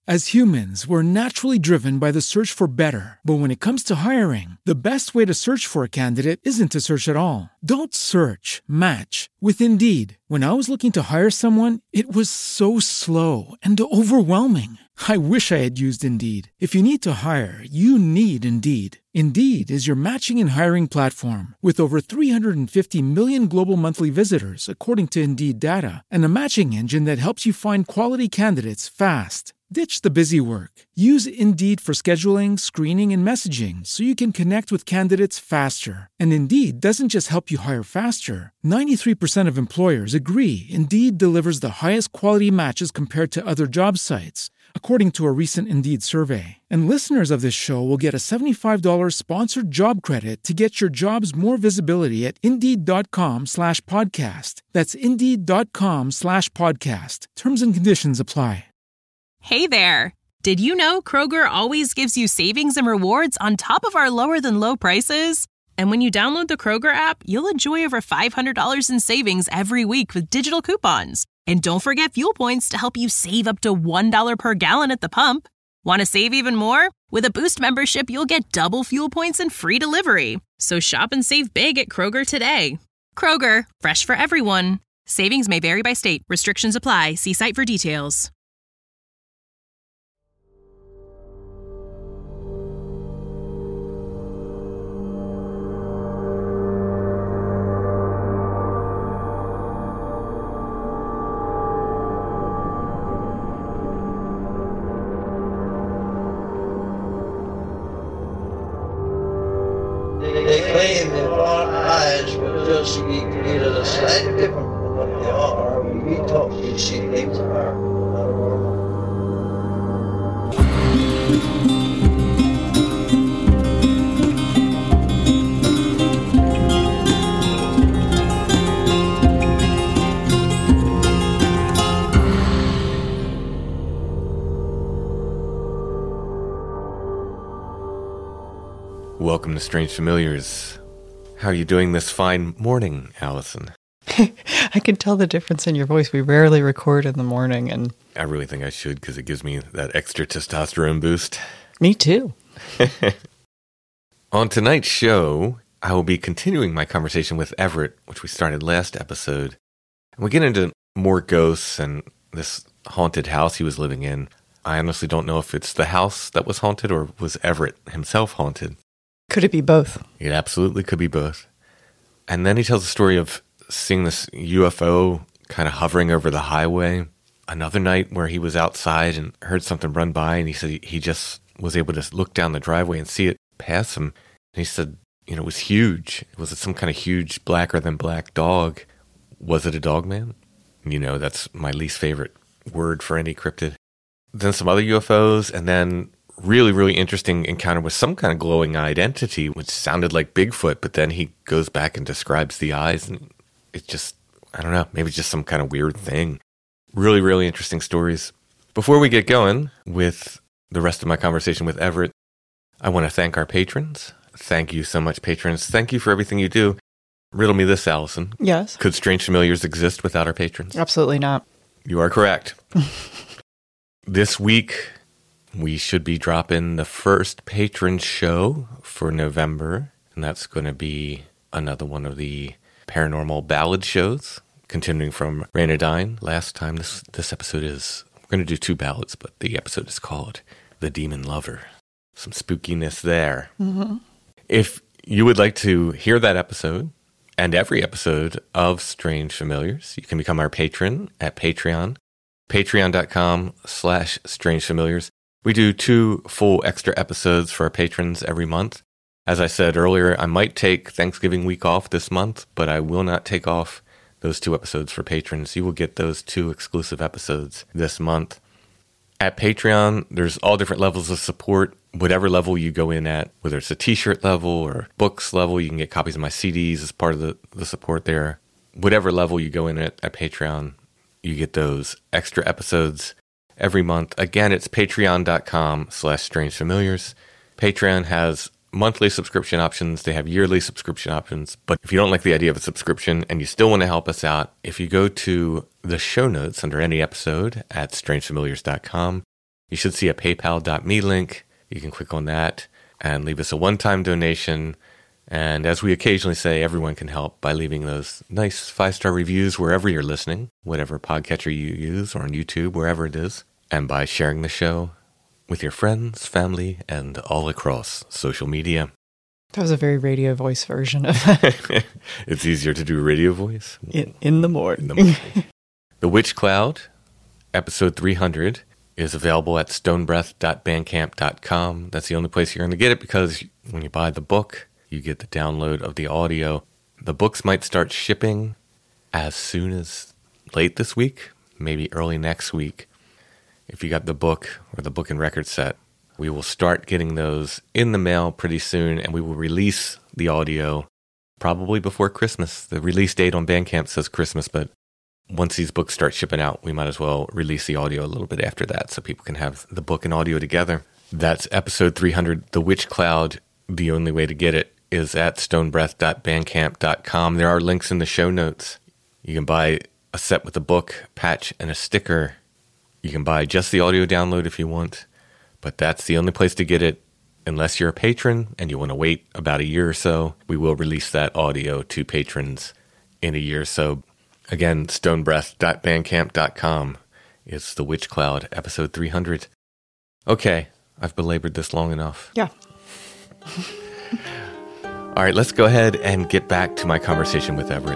As humans, we're naturally driven by the search for better. But when it comes to hiring, the best way to search for a candidate isn't to search at all. Don't search, match with Indeed. When I was looking to hire someone, it was so slow and overwhelming. I wish I had used Indeed. If you need to hire, you need Indeed. Indeed is your matching and hiring platform with over 350 million global monthly visitors, according to Indeed data, and a matching engine that helps you find quality candidates fast. Ditch the busy work. Use Indeed for scheduling, screening, and messaging so you can connect with candidates faster. And Indeed doesn't just help you hire faster. 93% of employers agree Indeed delivers the highest quality matches compared to other job sites, according to a recent Indeed survey. And listeners of this show will get a $75 sponsored job credit to get your jobs more visibility at Indeed.com/podcast. That's Indeed.com/podcast. Terms and conditions apply. Hey there! Did you know Kroger always gives you savings and rewards on top of our lower-than-low prices? And when you download the Kroger app, you'll enjoy over $500 in savings every week with digital coupons. And don't forget fuel points to help you save up to $1 per gallon at the pump. Want to save even more? With a Boost membership, you'll get double fuel points and free delivery. So shop and save big at Kroger today. Kroger, fresh for everyone. Savings may vary by state. Restrictions apply. See site for details. They claim that our eyes will just be created a slightly different from what they are. We talk, you see things are not normal. Welcome to Strange Familiars. How are you doing this fine morning, Allison? I can tell the difference in your voice. We rarely record in the morning, and I really think I should because it gives me that extra testosterone boost. Me too. On tonight's show, I will be continuing my conversation with Everett, which we started last episode. And we get into more ghosts and this haunted house he was living in. I honestly don't know if it's the house that was haunted or was Everett himself haunted. Could it be both? It absolutely could be both. And then he tells the story of seeing this UFO kind of hovering over the highway. Another night where he was outside and heard something run by, and he said he just was able to look down the driveway and see it pass him. And he said, you know, it was huge. Was it some kind of huge blacker than black dog? Was it a dog man? You know, that's my least favorite word for any cryptid. Then some other UFOs, and then really interesting encounter with some kind of glowing-eyed entity, which sounded like Bigfoot, but then he goes back and describes the eyes, and it's just, I don't know, maybe it's just some kind of weird thing. Really interesting stories. Before we get going with the rest of my conversation with Everett, I want to thank our patrons. Thank you so much, patrons. Thank you for everything you do. Riddle me this, Allison. Yes. Could Strange Familiars exist without our patrons? Absolutely not. You are correct. This week, we should be dropping the first patron show for November, and that's going to be another one of the paranormal ballad shows, continuing from Rainadine. Last time, this episode is, we're going to do 2 ballads, but the episode is called The Demon Lover. Some spookiness there. Mm-hmm. If you would like to hear that episode and every episode of Strange Familiars, you can become our patron at Patreon, patreon.com/strangefamiliars. We do 2 full extra episodes for our patrons every month. As I said earlier, I might take Thanksgiving week off this month, but I will not take off those 2 episodes for patrons. You will get those 2 exclusive episodes this month. At Patreon, there's all different levels of support. Whatever level you go in at, whether it's a t-shirt level or books level, you can get copies of my CDs as part of the support there. Whatever level you go in at Patreon, you get those extra episodes every month. Again, it's patreon.com/strangefamiliars. Patreon has monthly subscription options. They have yearly subscription options. But if you don't like the idea of a subscription and you still want to help us out, if you go to the show notes under any episode at strangefamiliars.com, You should see a paypal.me link. You can click on that and leave us a one-time donation. And as we occasionally say, everyone can help by leaving those nice 5-star reviews wherever you're listening, whatever podcatcher you use, or on YouTube, wherever it is, and by sharing the show with your friends, family, and all across social media. That was a very radio voice version of It's easier to do radio voice. in the morning. The Witch Cloud, episode 300, is available at stonebreath.bandcamp.com. That's the only place you're going to get it, because when you buy the book, you get the download of the audio. The books might start shipping as soon as late this week, maybe early next week. If you got the book or the book and record set, we will start getting those in the mail pretty soon, and we will release the audio probably before Christmas. The release date on Bandcamp says Christmas, but once these books start shipping out, we might as well release the audio a little bit after that so people can have the book and audio together. That's episode 300, The Witch Cloud. The only way to get it is at stonebreath.bandcamp.com. There are links in the show notes. You can buy a set with a book, patch, and a sticker. You can buy just the audio download if you want, but that's the only place to get it. Unless you're a patron and you want to wait about a year or so, we will release that audio to patrons in a year or so. Again, stonebreath.bandcamp.com is The Witch Cloud, episode 300. Okay, I've belabored this long enough. Yeah. All right, let's go ahead and get back to my conversation with Everett.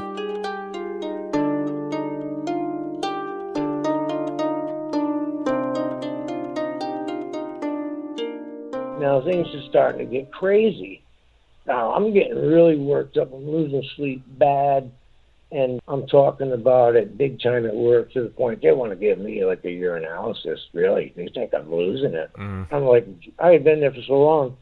Now things are starting to get crazy. Now I'm getting really worked up. I'm losing sleep bad. And I'm talking about it big time at work, to the point they want to give me like a urinalysis. Really? They think I'm losing it. I'm like, I had been there for so long.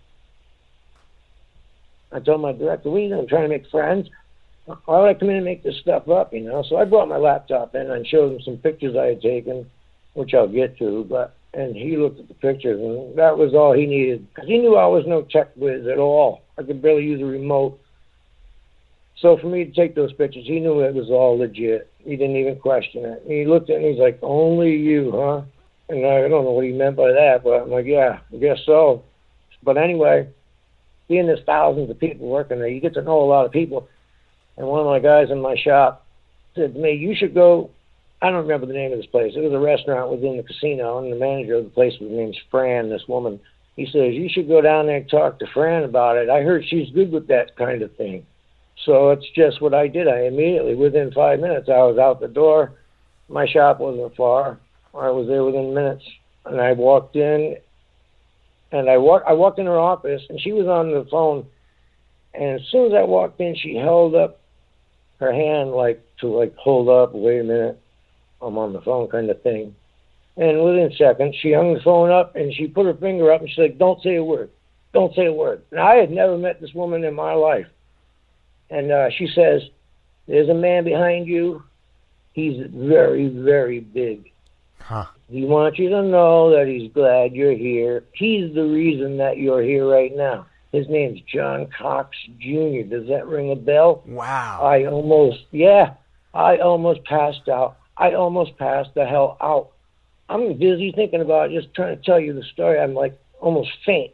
I told my director, what are you doing? I'm trying to make friends? Why would I come in and make this stuff up, you know? So I brought my laptop in and showed him some pictures I had taken, which I'll get to. And he looked at the pictures, and that was all he needed. Because he knew I was no tech whiz at all. I could barely use a remote. So for me to take those pictures, he knew it was all legit. He didn't even question it. And he looked at me, he's like, only you, huh? And I don't know what he meant by that, but I'm like, yeah, I guess so. But anyway, seeing there's thousands of people working there, you get to know a lot of people. And one of my guys in my shop said to me, you should go, I don't remember the name of this place. It was a restaurant within the casino, and the manager of the place was named Fran, this woman. He says, you should go down there and talk to Fran about it. I heard she's good with that kind of thing. So it's just what I did. I immediately, within 5 minutes, I was out the door. My shop wasn't far. I was there within minutes. And I walked in, and I walked in her office, and she was on the phone. And as soon as I walked in, she held up her hand to hold up, wait a minute, I'm on the phone kind of thing. And within seconds, she hung the phone up, and she put her finger up, and she said, don't say a word. Don't say a word. Now, I had never met this woman in my life. And she says, there's a man behind you. He's very, very big. Huh. He wants you to know that he's glad you're here. He's the reason that you're here right now. His name's John Cox Jr. Does that ring a bell? Wow. I almost passed out. I almost passed the hell out. I'm busy thinking about just trying to tell you the story. I'm like almost faint.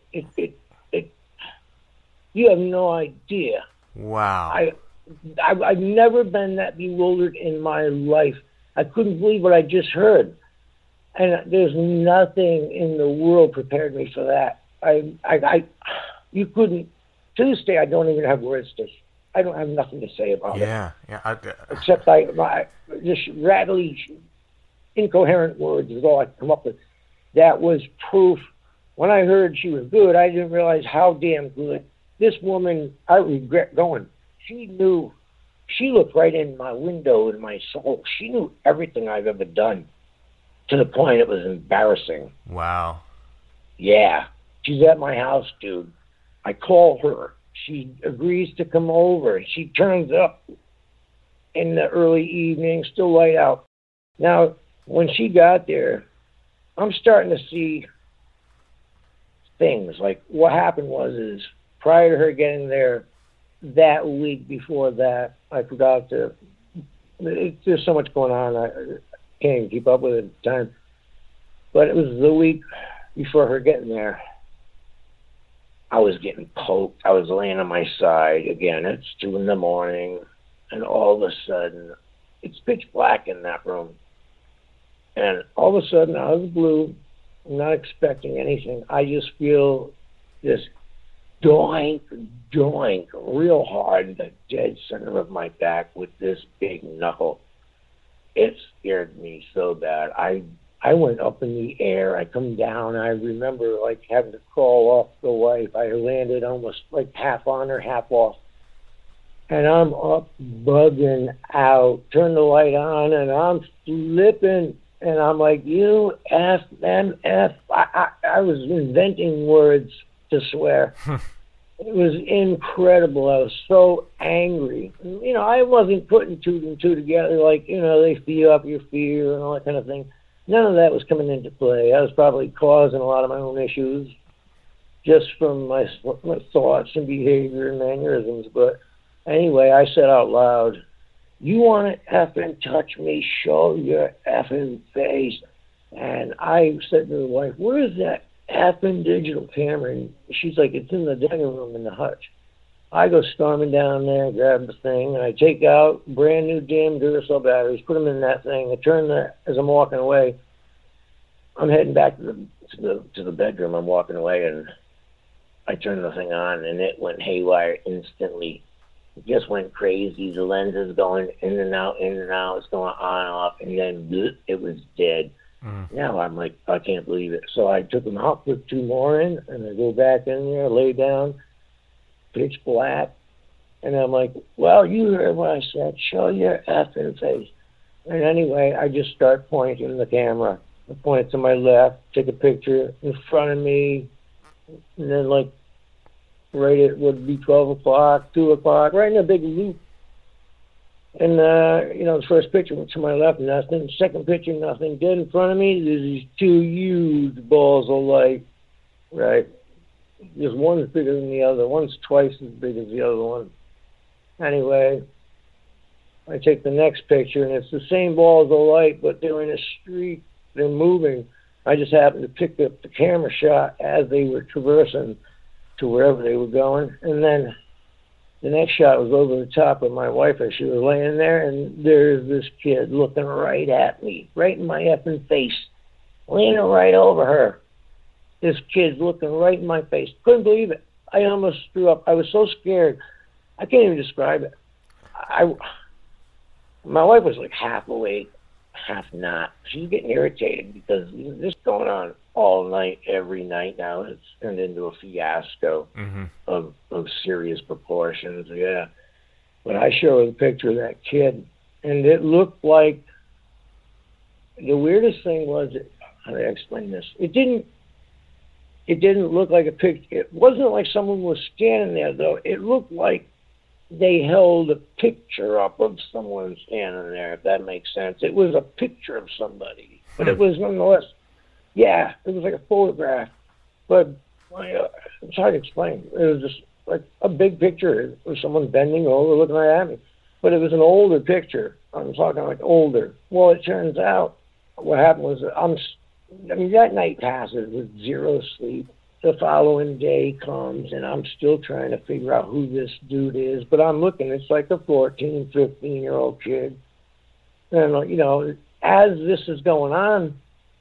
You have no idea. Wow. I've never been that bewildered in my life. I couldn't believe what I just heard. And there's nothing in the world prepared me for that. You couldn't, to this day, I don't even have words to, I don't have nothing to say about it. Yeah. Except my just rattly, incoherent words is all I come up with. That was proof. When I heard she was good, I didn't realize how damn good. This woman, I regret going. She knew, she looked right in my window in my soul. She knew everything I've ever done, to the point it was embarrassing. Wow. Yeah, she's at my house, dude. I call her. She agrees to come over. She turns up in the early evening, still light out. Now, when she got there, I'm starting to see things. Like, what happened is, prior to her getting there, that week before that, I forgot to, there's so much going on, I can't even keep up with it at the time. But it was the week before her getting there, I was getting poked. I was laying on my side. Again, it's 2 a.m, and all of a sudden, it's pitch black in that room. And all of a sudden, out of the blue, I'm not expecting anything. I just feel this doink, doink, real hard in the dead center of my back with this big knuckle. It scared me so bad. I went up in the air. I come down. I remember like having to crawl off the wife. I landed almost like half on her, half off. And I'm up bugging out. Turn the light on, and I'm flipping. And I'm like, you F, M, F. I was inventing words to swear. It was incredible. I was so angry. You know, I wasn't putting 2 and 2 together like, you know, they feed up your fear and all that kind of thing. None of that was coming into play. I was probably causing a lot of my own issues just from my thoughts and behavior and mannerisms. But anyway, I said out loud, you want to effing touch me, show your effing face. And I said to the wife, where is that effing digital camera? And she's like, it's in the dining room in the hutch. I go storming down there, grab the thing, and I take out brand new damn Duracell batteries, put them in that thing. I turn as I'm walking away. I'm heading back to the bedroom. I'm walking away, and I turn the thing on, and it went haywire instantly. It just went crazy. The lens is going in and out, It's going on and off, and then bleh, it was dead. Now I'm like, I can't believe it. So I took them out, put 2 more in, and I go back in there, lay down, pitch black. And I'm like, well, you heard what I said. Show your effing face. And anyway, I just start pointing the camera. I point it to my left, take a picture in front of me, and then like right at would be 12 o'clock, 2 o'clock, right in a big loop. And, you know, the first picture went to my left, nothing. Second picture, nothing. Dead in front of me, there's these 2 huge balls of light, right? Just one's bigger than the other. One's twice as big as the other one. Anyway, I take the next picture, and it's the same balls of light, but they're in a street. They're moving. I just happened to pick up the camera shot as they were traversing to wherever they were going. And then the next shot was over the top of my wife as she was laying there, and there's this kid looking right at me, right in my effing face, leaning right over her. This kid's looking right in my face. Couldn't believe it. I almost threw up. I was so scared. I can't even describe it. My wife was like half awake, half not. She's getting irritated because this is going on all night, every night now. It's turned into a fiasco of serious proportions, yeah. But I show her the picture of that kid, and it looked like, the weirdest thing was, how do I explain this? It didn't look like a picture. It wasn't like someone was standing there, though. It looked like they held a picture up of someone standing there, if that makes sense. It was a picture of somebody, but it was nonetheless, yeah, it was like a photograph. But it's hard to explain. It was just like a big picture of someone bending over, looking right at me. But it was an older picture. I'm talking like older. Well, it turns out what happened was that night passes with zero sleep. The following day comes, and I'm still trying to figure out who this dude is. But I'm looking, it's like a 14, 15-year-old kid. And, you know, as this is going on,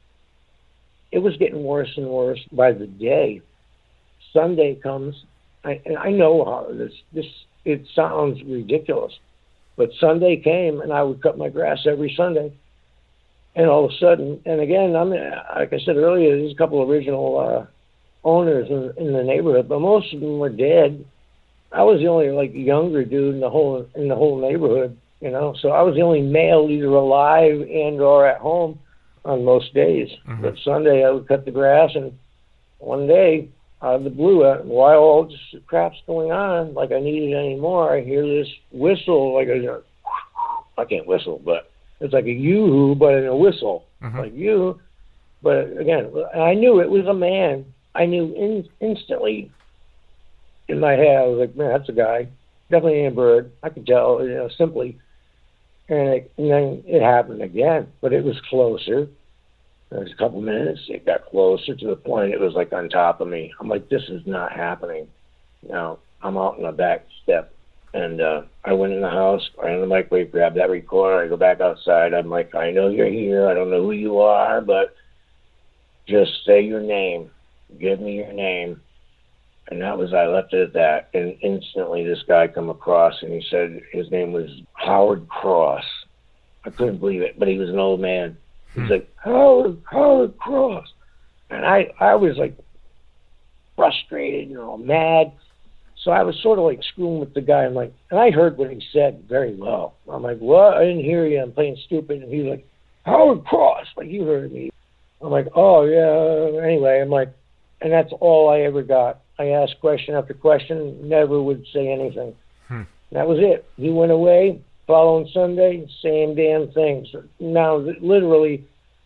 it was getting worse and worse by the day. Sunday comes, and I know how it sounds ridiculous, but Sunday came, and I would cut my grass every Sunday. And all of a sudden, and again, like I said earlier, there's a couple of original owners in the neighborhood, but most of them were dead. I was the only like younger dude in the whole neighborhood, you know. So I was the only male either alive and or at home on most days. But Sunday I would cut the grass, and one day out of the blue, while all this crap's going on, like I needed any more, I hear this whistle, like I can't whistle, but it's like a yoo-hoo, but in a whistle, like you. But again, I knew it was a man. I knew instantly in my head. I was like, man, that's a guy. Definitely ain't a bird. I could tell, you know, simply. And then it happened again, but it was closer. There was a couple minutes. It got closer to the point it was like on top of me. I'm like, this is not happening. Now, I'm out in the back step. And I went in the house, ran in the microwave, grabbed that recorder. I go back outside. I'm like, I know you're here. I don't know who you are, but just say your name. Give me your name. And that was, I left it at that. And instantly this guy come across, and he said his name was Howard Cross. I couldn't believe it, but he was an old man. He's like, Howard Cross. And I was like frustrated, mad. So I was sort of like screwing with the guy. I'm like, and I heard what he said very well. I'm like, what? I didn't hear you. I'm playing stupid. And he's like, Howard Cross. Like, you heard me. I'm like, oh, yeah. Anyway, I'm like, and that's all I ever got. I asked question after question, never would say anything. That was it. He went away. Following Sunday, same damn thing. So now, literally,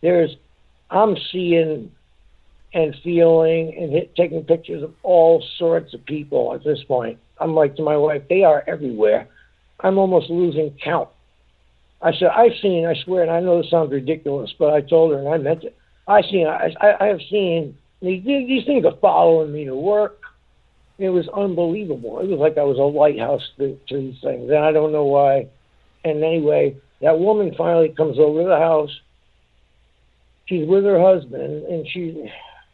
I'm seeing and feeling and taking pictures of all sorts of people at this point. I'm like to my wife, they are everywhere. I'm almost losing count. I said, I swear, and I know this sounds ridiculous, but I told her, and I meant it. I have seen, these things are following me to work. It was unbelievable. It was like I was a lighthouse to these things, and I don't know why. And anyway, that woman finally comes over to the house. She's with her husband, and she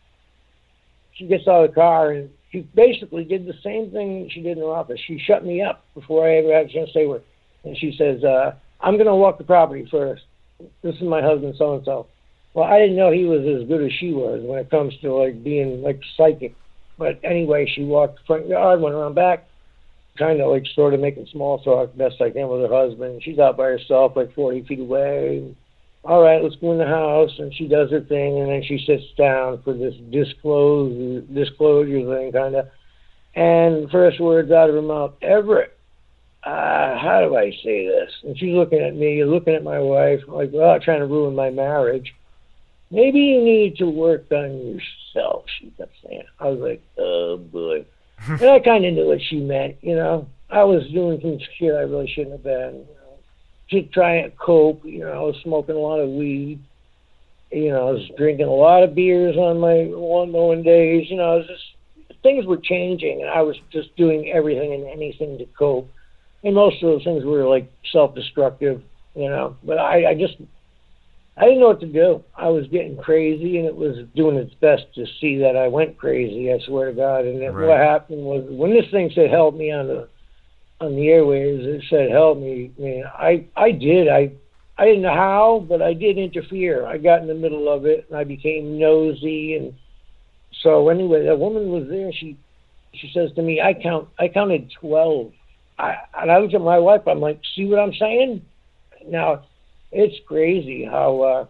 gets out of the car, and she basically did the same thing she did in her office. She shut me up before I ever had a chance to say with her. And she says, I'm going to walk the property first. This is my husband, so-and-so. Well, I didn't know he was as good as she was when it comes to, like, being, like, psychic. But anyway, she walked the front yard, went around back, kind of, like, sort of making small talk best I can with her husband. She's out by herself, like, 40 feet away. All right, let's go in the house. And she does her thing, and then she sits down for this disclosure thing, kind of. And first words out of her mouth, Everett, how do I say this? And she's looking at me, looking at my wife, like, well, trying to ruin my marriage. Maybe you need to work on yourself, she kept saying. I was like, oh, boy. And I kind of knew what she meant, I was doing some shit I really shouldn't have been. Keep trying to cope, I was smoking a lot of weed. I was drinking a lot of beers on my one days. It was just, things were changing, and I was just doing everything and anything to cope. And most of those things were, like, self-destructive, But I didn't know what to do. I was getting crazy, and it was doing its best to see that I went crazy, I swear to God. And then what happened was, when this thing said help me on the airwaves, it said help me. I did. I didn't know how, but I did interfere. I got in the middle of it, and I became nosy. And so anyway, that woman was there. She says to me, I counted 12. And I looked at my wife. I'm like, see what I'm saying? Now, it's crazy how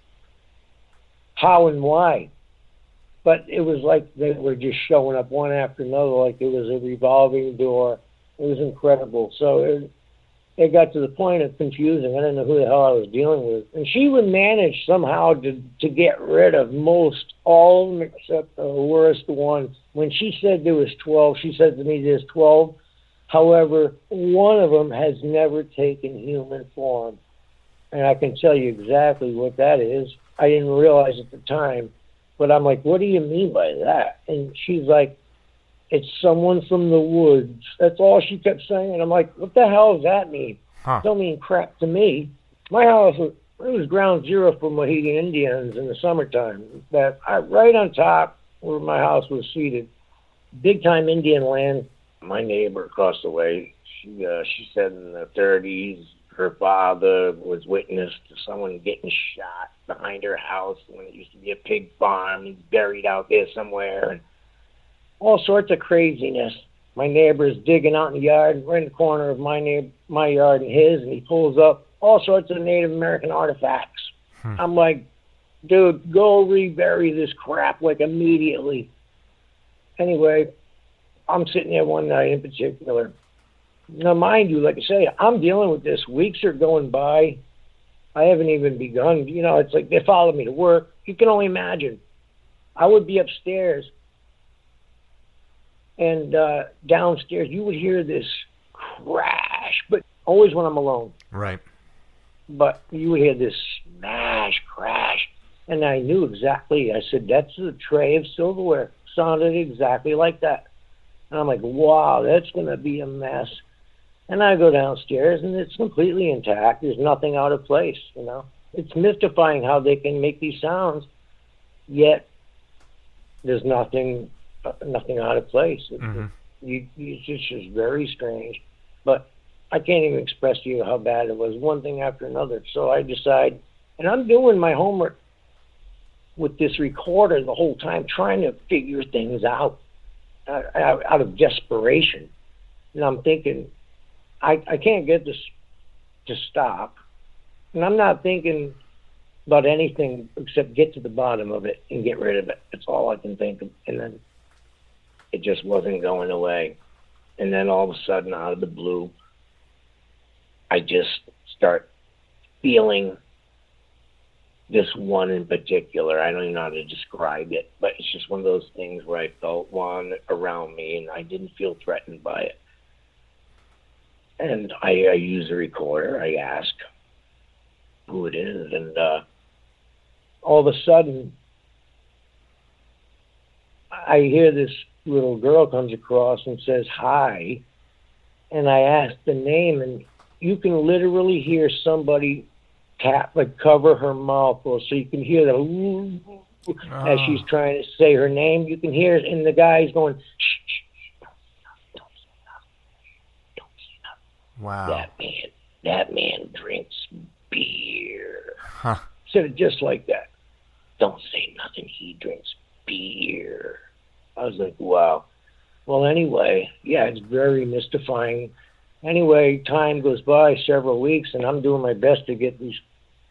and why. But it was like they were just showing up one after another, like it was a revolving door. It was incredible. So it got to the point of confusing. I didn't know who the hell I was dealing with. And she would manage somehow to get rid of most all of them except the worst one. When she said there was 12, she said to me there's 12. However, one of them has never taken human form. And I can tell you exactly what that is. I didn't realize at the time. But I'm like, what do you mean by that? And she's like, it's someone from the woods. That's all she kept saying. And I'm like, what the hell does that mean? Don't mean crap to me. My house was ground zero for Mohegan Indians in the summertime. Right on top where my house was seated, big time Indian land. My neighbor across the way, she said in the 30s, her father was witness to someone getting shot behind her house when it used to be a pig farm. He's buried out there somewhere, and all sorts of craziness. My neighbor's digging out in the yard, right in the corner of my yard and his, and he pulls up all sorts of Native American artifacts. I'm like, dude, go rebury this crap, like, immediately. Anyway, I'm sitting there one night in particular. Now, mind you, like I say, I'm dealing with this. Weeks are going by. I haven't even begun. It's like they follow me to work. You can only imagine. I would be upstairs, and downstairs you would hear this crash, but always when I'm alone. Right. But you would hear this smash, crash, And I knew exactly. I said, that's the tray of silverware. Sounded exactly like that. And I'm like, wow, that's going to be a mess. And I go downstairs, and it's completely intact. There's nothing out of place, you know. It's mystifying how they can make these sounds, yet there's nothing out of place. It's just very strange. But I can't even express to you how bad it was, one thing after another. So I decide, and I'm doing my homework with this recorder the whole time, trying to figure things out of desperation. And I'm thinking, I can't get this to stop. And I'm not thinking about anything except get to the bottom of it and get rid of it. That's all I can think of. And then it just wasn't going away. And then all of a sudden, out of the blue, I just start feeling this one in particular. I don't even know how to describe it, but it's just one of those things where I felt one around me and I didn't feel threatened by it. And I use the recorder. I ask who it is, and all of a sudden, I hear this little girl comes across and says hi, and I ask the name, and you can literally hear somebody tap, like cover her mouth, or so you can hear the as she's trying to say her name. You can hear it, and the guy's going, shh, don't say nothing. Wow. That man drinks beer. Huh. Said it just like that. Don't say nothing. He drinks beer. I was like, wow. Well, anyway, yeah, it's very mystifying. Anyway, time goes by, several weeks, and I'm doing my best to get these.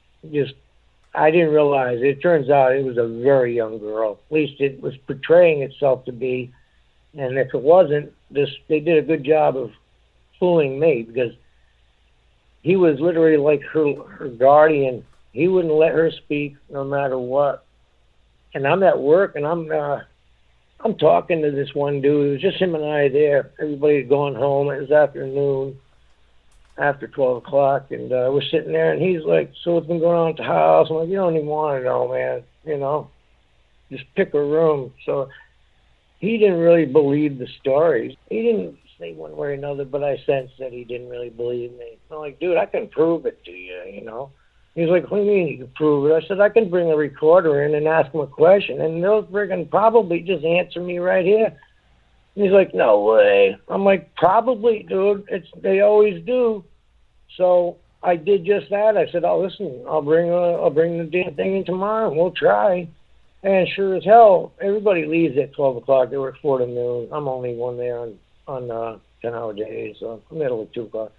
I didn't realize. It turns out it was a very young girl. At least it was portraying itself to be. And if it wasn't, they did a good job of fooling me, because he was literally like her guardian. He wouldn't let her speak no matter what. And I'm at work, and I'm talking to this one dude. It was just him and I there. Everybody had gone home. It was afternoon, after 12 o'clock, and we're sitting there, and he's like, so what's been going on at the house? I'm like, you don't even want to know, man. You know, just pick a room. So he didn't really believe the stories. He didn't say one way or another, but I sensed that he didn't really believe me. I'm like, dude, I can prove it to you, you know. He's like, what do you mean you can prove it? I said, I can bring a recorder in and ask him a question, and they'll friggin' probably just answer me right here. And he's like, no way. I'm like, probably, dude. They always do. So I did just that. I said, oh, listen, I'll bring the damn thing in tomorrow, and we'll try. And sure as hell, everybody leaves at 12 o'clock. They work 4 to noon. I'm only one there on 10-hour days, so I'm there till 2 o'clock.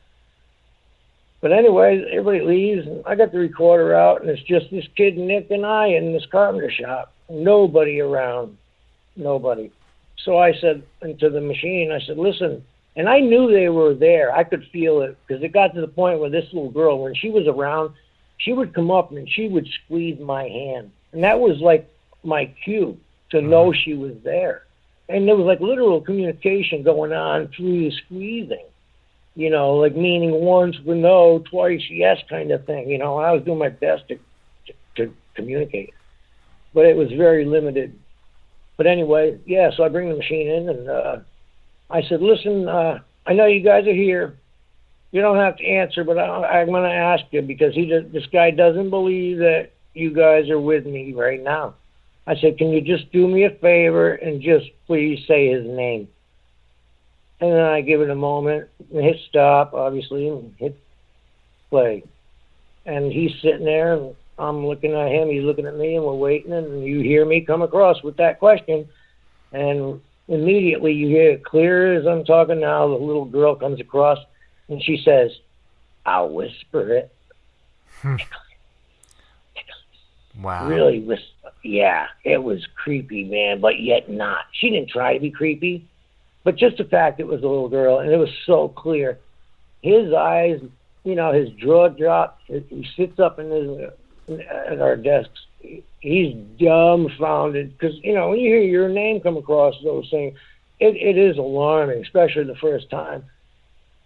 But anyway, everybody leaves, and I got the recorder out, and it's just this kid, Nick, and I in this carpenter shop. Nobody around. Nobody. So I said into the machine, I said, listen, and I knew they were there. I could feel it, because it got to the point where this little girl, when she was around, she would come up and she would squeeze my hand. And that was like my cue to know she was there. And there was like literal communication going on through the squeezing. You know, like meaning once with no, twice yes kind of thing. You know, I was doing my best to communicate. But it was very limited. But anyway, yeah, so I bring the machine in, and I said, listen, I know you guys are here. You don't have to answer, but I'm going to ask you, because this guy doesn't believe that you guys are with me right now. I said, can you just do me a favor and just please say his name? And then I give it a moment, and hit stop, obviously, and hit play. And he's sitting there, and I'm looking at him, he's looking at me, and we're waiting, and you hear me come across with that question. And immediately you hear it clear as I'm talking now, the little girl comes across, and she says, I'll whisper it. Wow. Really whisper. Yeah, it was creepy, man, but yet not. She didn't try to be creepy. But just the fact it was a little girl, and it was so clear. His eyes, you know, his jaw dropped. He sits up at our desks. He's dumbfounded, because, you know, when you hear your name come across those things, it is alarming, especially the first time.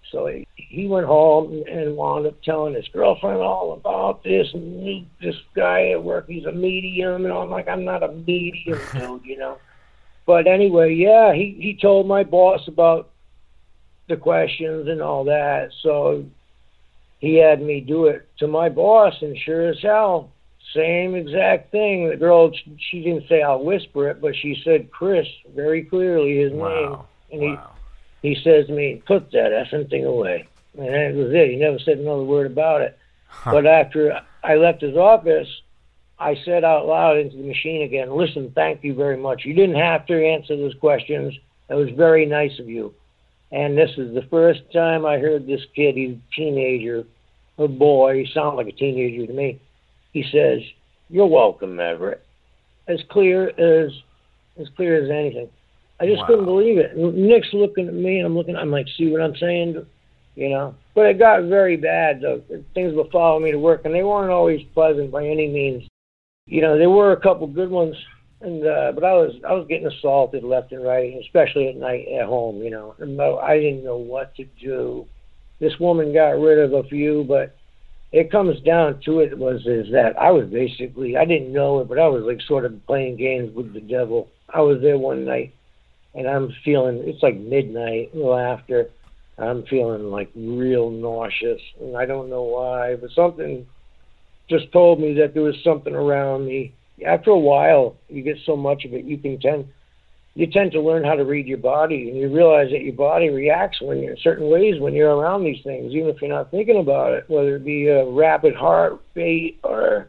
So he went home and wound up telling his girlfriend all about this. And this guy at work, he's a medium. And I'm like, I'm not a medium, dude, you know. But anyway, yeah, he told my boss about the questions and all that. So he had me do it to my boss, and sure as hell, same exact thing. The girl, she didn't say I'll whisper it, but she said Chris very clearly, his name. And he says to me, put that effing thing away. And that was it. He never said another word about it. Huh. But after I left his office, I said out loud into the machine again, listen, thank you very much. You didn't have to answer those questions. That was very nice of you. And this is the first time I heard this kid, he's a teenager, a boy, he sounded like a teenager to me. He says, you're welcome, Everett. As clear as anything. I just couldn't believe it. And Nick's looking at me, and I'm like, see what I'm saying? You know? But it got very bad, though. Things would follow me to work, and they weren't always pleasant by any means. You know, there were a couple good ones, and but I was getting assaulted left and right, especially at night at home, you know. And I didn't know what to do. This woman got rid of a few, but it comes down to it is that I was basically, I didn't know it, but I was like sort of playing games with the devil. I was there one night, and I'm feeling, it's like midnight, a little after. I'm feeling like real nauseous, and I don't know why, but something just told me that there was something around me. After a while, you get so much of it, you tend to learn how to read your body, and you realize that your body reacts when you're in certain ways when you're around these things, even if you're not thinking about it, whether it be a rapid heart rate or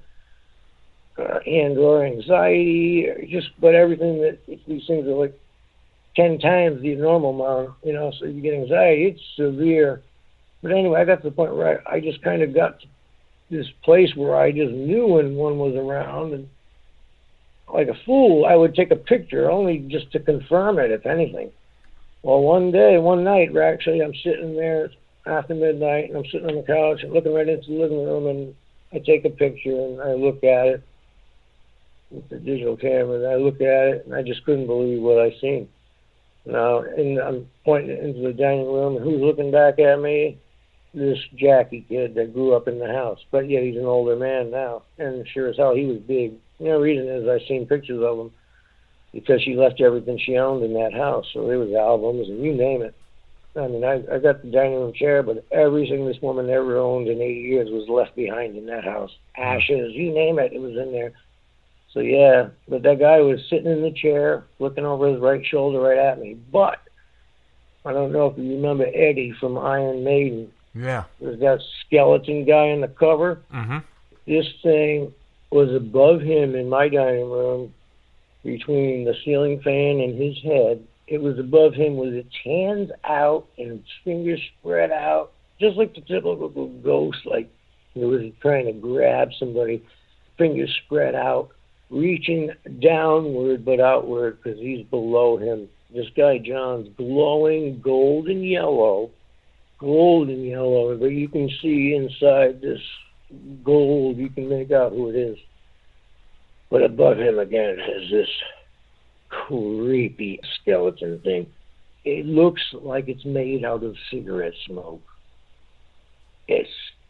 anxiety, or just, but everything that, these things are like 10 times the normal amount, you know, so you get anxiety, it's severe. But anyway, I got to the point where I just kind of got to this place where I just knew when one was around, and like a fool, I would take a picture only just to confirm it, if anything. Well, one night, actually, I'm sitting there after midnight, and I'm sitting on the couch and looking right into the living room, and I take a picture, and I look at it with the digital camera, and I look at it, and I just couldn't believe what I seen. Now, and I'm pointing into the dining room, and who's looking back at me? This Jackie kid that grew up in the house, but yet he's an older man now, and sure as hell he was big. You know, the reason is I've seen pictures of him because she left everything she owned in that house. So there was albums and you name it. I mean, I got the dining room chair, but everything this woman ever owned in 80 years was left behind in that house. Ashes, you name it, it was in there. So yeah, but that guy was sitting in the chair, looking over his right shoulder right at me. But I don't know if you remember Eddie from Iron Maiden. Yeah. There's that skeleton guy on the cover. Mm-hmm. This thing was above him in my dining room, between the ceiling fan and his head. It was above him with its hands out and its fingers spread out, just like the typical ghost, like it was trying to grab somebody, fingers spread out, reaching downward but outward because he's below him. This guy, John's glowing golden yellow, but you can see inside this gold, you can make out who it is. But above him again is this creepy skeleton thing. It looks like it's made out of cigarette smoke. It's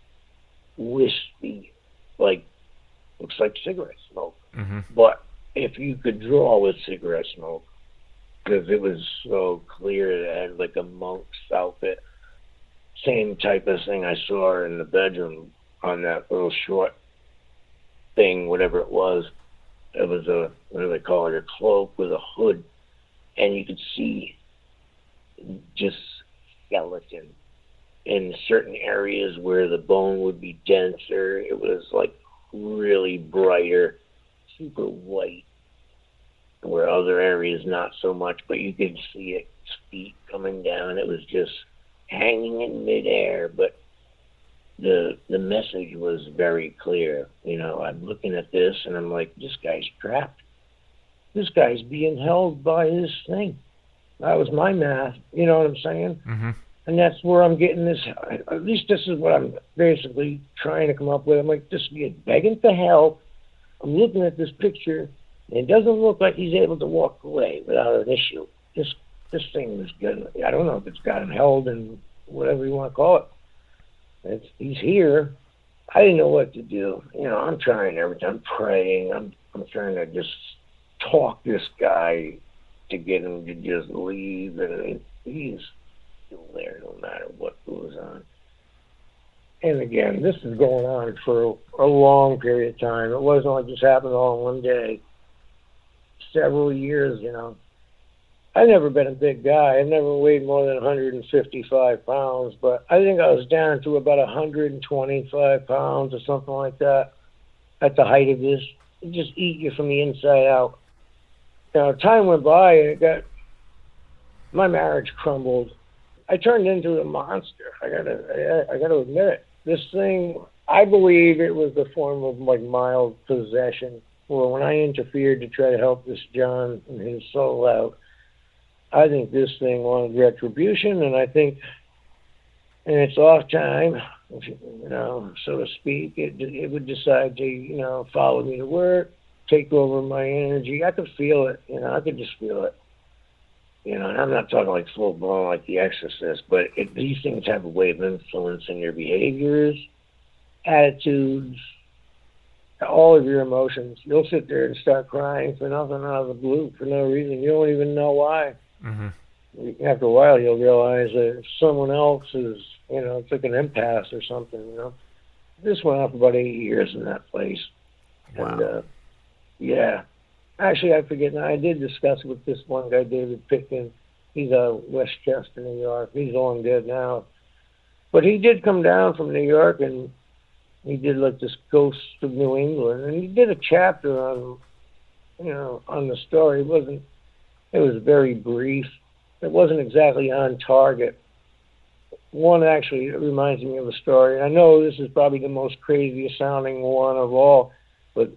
wispy, looks like cigarette smoke. Mm-hmm. But if you could draw with cigarette smoke, because it was so clear, it had like a monk's outfit. Same type of thing I saw in the bedroom on that little short thing, whatever it was. It was a, what do they call it, a cloak with a hood. And you could see just skeleton in certain areas where the bone would be denser. It was like really brighter, super white, where other areas not so much, but you could see its feet coming down. It was just hanging in midair, but the message was very clear. You know, I'm looking at this and I'm like, this guy's trapped. This guy's being held by this thing. That was my math. You know what I'm saying? Mm-hmm. And that's where I'm getting this. At least this is what I'm basically trying to come up with. I'm like, this kid begging for help. I'm looking at this picture, and it doesn't look like he's able to walk away without an issue. This thing is good. I don't know if it's got him held in whatever you want to call it. He's here. I didn't know what to do. You know, I'm trying everything. I'm praying. I'm trying to just talk this guy to get him to just leave, and he's still there no matter what goes on. And again, this is going on for a long period of time. It wasn't like this happened all in one day. Several years, you know. I've never been a big guy. I've never weighed more than 155 pounds, but I think I was down to about 125 pounds or something like that at the height of this. It just eat you from the inside out. You know, time went by and my marriage crumbled. I turned into a monster. I gotta admit it. This thing, I believe it was a form of like mild possession. Well, when I interfered to try to help this John and his soul out, I think this thing wanted retribution, and I think in its off time, you know, so to speak, it would decide to, you know, follow me to work, take over my energy. I could feel it, you know, I could just feel it. You know, and I'm not talking like full blown like The Exorcist, but these things have a way of influencing your behaviors, attitudes, all of your emotions. You'll sit there and start crying for nothing out of the blue, for no reason. You don't even know why. Mm-hmm. After a while, you'll realize that if someone else is, you know, it's like an impasse or something, you know. This went on for about 8 years in that place. Wow. And, yeah. Actually, I forget now. I did discuss it with this one guy, David Pitkin. He's Westchester, New York. He's long dead now. But he did come down from New York, and he did like this Ghost of New England. And he did a chapter on, you know, on the story. It was very brief. It wasn't exactly on target. One actually reminds me of a story. I know this is probably the most craziest sounding one of all, but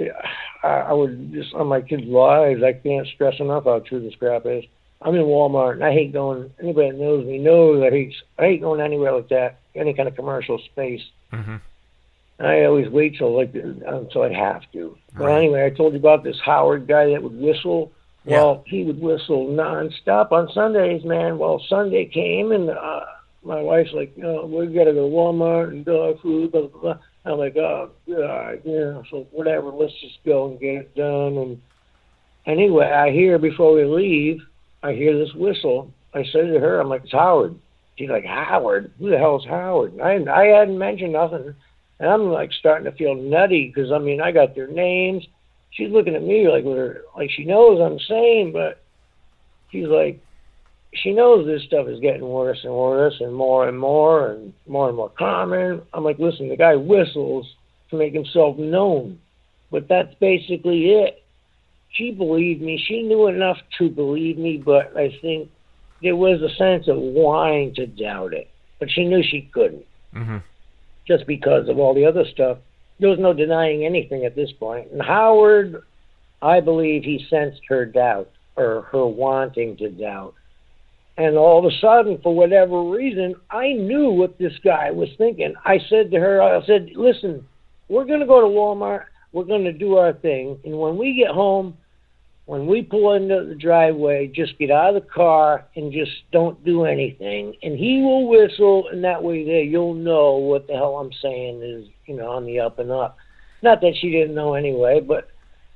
I would just, on my kids' lives, I can't stress enough how true this crap is. I'm in Walmart, and I hate going, anybody that knows me knows I hate going anywhere like that, any kind of commercial space. Mm-hmm. And I always wait until I have to. Right. But anyway, I told you about this Howard guy that would whistle. Yeah. Well, he would whistle nonstop on Sundays, man. Well, Sunday came, and my wife's like, "No, we got to go to Walmart and dog food, blah, blah, blah." I'm like, "Oh, God, yeah, so whatever, let's just go and get it done." And anyway, I hear, before we leave, I hear this whistle. I said to her, I'm like, "It's Howard." She's like, "Howard? Who the hell is Howard?" I hadn't mentioned nothing. And I'm like starting to feel nutty because, I mean, I got their names. She's looking at me like she knows I'm sane, but she's like, she knows this stuff is getting worse and worse and more and more common. I'm like, listen, the guy whistles to make himself known, but that's basically it. She believed me. She knew enough to believe me, but I think there was a sense of wanting to doubt it, but she knew she couldn't. Mm-hmm. Just because of all the other stuff. There was no denying anything at this point. And Howard, I believe he sensed her doubt, or her wanting to doubt. And all of a sudden, for whatever reason, I knew what this guy was thinking. I said to her, listen, we're going to go to Walmart. We're going to do our thing. And when we get home, when we pull into the driveway, just get out of the car and just don't do anything. And he will whistle, and that way there you'll know what the hell I'm saying is, you know, on the up and up. Not that she didn't know anyway, but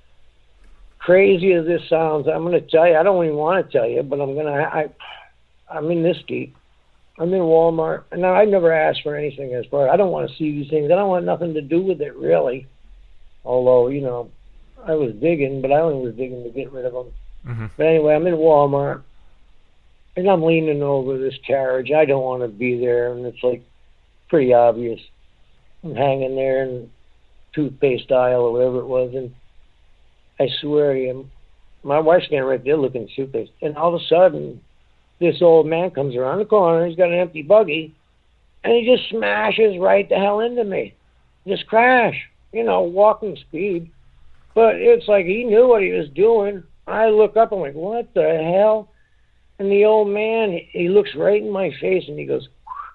crazy as this sounds, I'm going to tell you. I don't even want to tell you, but I'm in this deep. I'm in Walmart, and I never asked for anything as far. I don't want to see these things. I don't want nothing to do with it, really. Although, you know, I was digging, but I only was digging to get rid of them. Mm-hmm. But anyway, I'm in Walmart, and I'm leaning over this carriage. I don't want to be there, and it's like pretty obvious. I'm hanging there in the toothpaste aisle or whatever it was, and I swear to you, my wife's standing right there looking at toothpaste, and all of a sudden, this old man comes around the corner. He's got an empty buggy, and he just smashes right the hell into me. Just crash, you know, walking speed. But it's like he knew what he was doing. I look up, I'm like, what the hell? And the old man, he looks right in my face, and he goes,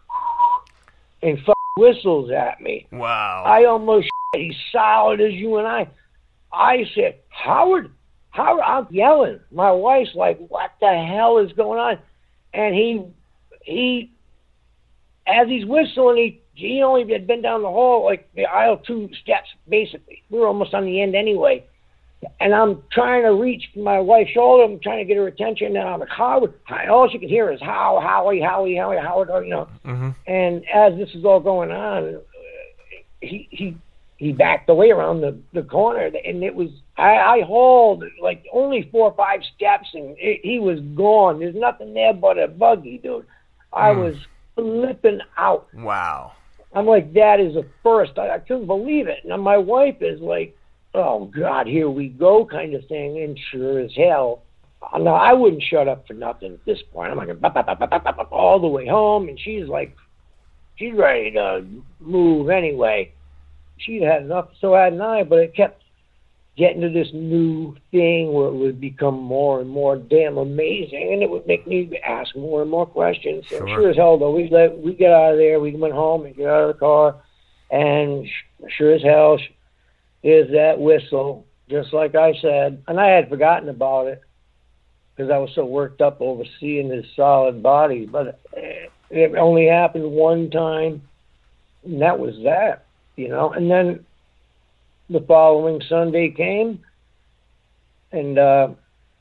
and whistles at me. Wow. I almost he's solid as you and I. I said, Howard, I'm yelling. My wife's like, what the hell is going on? And he as he's whistling, he only had been down the hall, like the aisle 2 steps, basically. We were almost on the end anyway. And I'm trying to reach my wife's shoulder. I'm trying to get her attention. And I'm like, Howard. All she could hear is Howie, Howard, you know. Mm-hmm. And as this is all going on, he backed away around the corner. And it was, I hauled like only 4 or 5 steps, and he was gone. There's nothing there but a buggy, dude. I was flipping out. Wow. I'm like, that is a first. I couldn't believe it. And my wife is like, oh, God, here we go kind of thing. And sure as hell, no, I wouldn't shut up for nothing at this point. I'm like, all the way home. And she's like, she's ready to move anyway. She'd had enough, so had I, but it kept getting to this new thing where it would become more and more damn amazing, and it would make me ask more and more questions. And sure as hell, though, we get out of there. We went home and get out of the car, and sure as hell, there's that whistle, just like I said. And I had forgotten about it because I was so worked up over seeing his solid body. But it only happened one time, and that was that, you know. And then the following Sunday came, and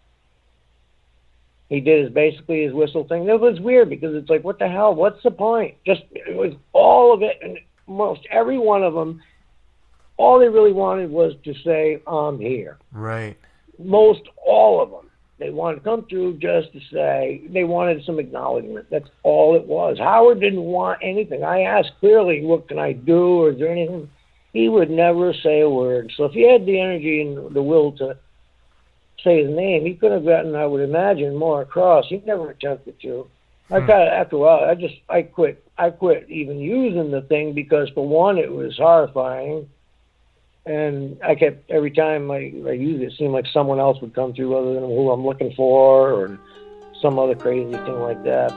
he did basically his whistle thing. It was weird because it's like, what the hell? What's the point? It was all of it, and most every one of them, all they really wanted was to say, I'm here. Right. Most all of them. They wanted to come through just to say, they wanted some acknowledgement. That's all it was. Howard didn't want anything. I asked clearly, what can I do, or is there anything? He would never say a word. So if he had the energy and the will to say his name, he could have gotten, I would imagine, more across. He never attempted to. I got after a while. I quit. I quit even using the thing because, for one, it was horrifying, and I kept every time I used it, it seemed like someone else would come through other than who I'm looking for, or some other crazy thing like that.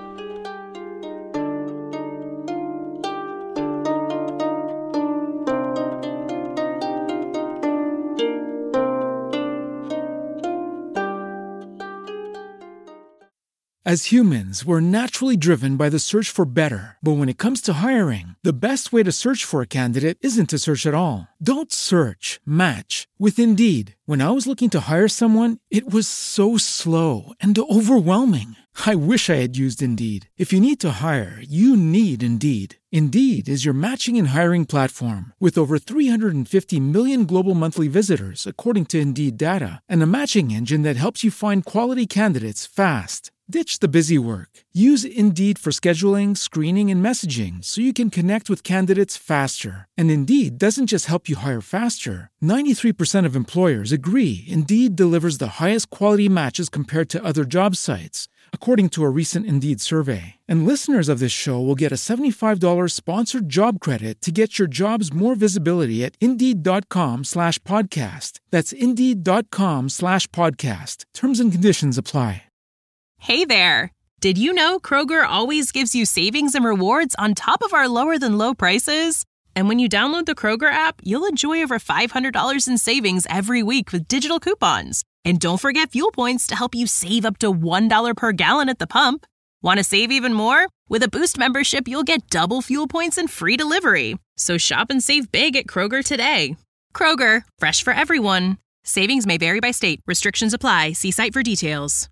As humans, we're naturally driven by the search for better. But when it comes to hiring, the best way to search for a candidate isn't to search at all. Don't search, match with Indeed. When I was looking to hire someone, it was so slow and overwhelming. I wish I had used Indeed. If you need to hire, you need Indeed. Indeed is your matching and hiring platform with over 350 million global monthly visitors, according to Indeed data, and a matching engine that helps you find quality candidates fast. Ditch the busy work. Use Indeed for scheduling, screening, and messaging so you can connect with candidates faster. And Indeed doesn't just help you hire faster. 93% of employers agree Indeed delivers the highest quality matches compared to other job sites, according to a recent Indeed survey. And listeners of this show will get a $75 sponsored job credit to get your jobs more visibility at Indeed.com/podcast. That's Indeed.com/podcast. Terms and conditions apply. Hey there! Did you know Kroger always gives you savings and rewards on top of our lower-than-low prices? And when you download the Kroger app, you'll enjoy over $500 in savings every week with digital coupons. And don't forget fuel points to help you save up to $1 per gallon at the pump. Want to save even more? With a Boost membership, you'll get double fuel points and free delivery. So shop and save big at Kroger today. Kroger, fresh for everyone. Savings may vary by state. Restrictions apply. See site for details.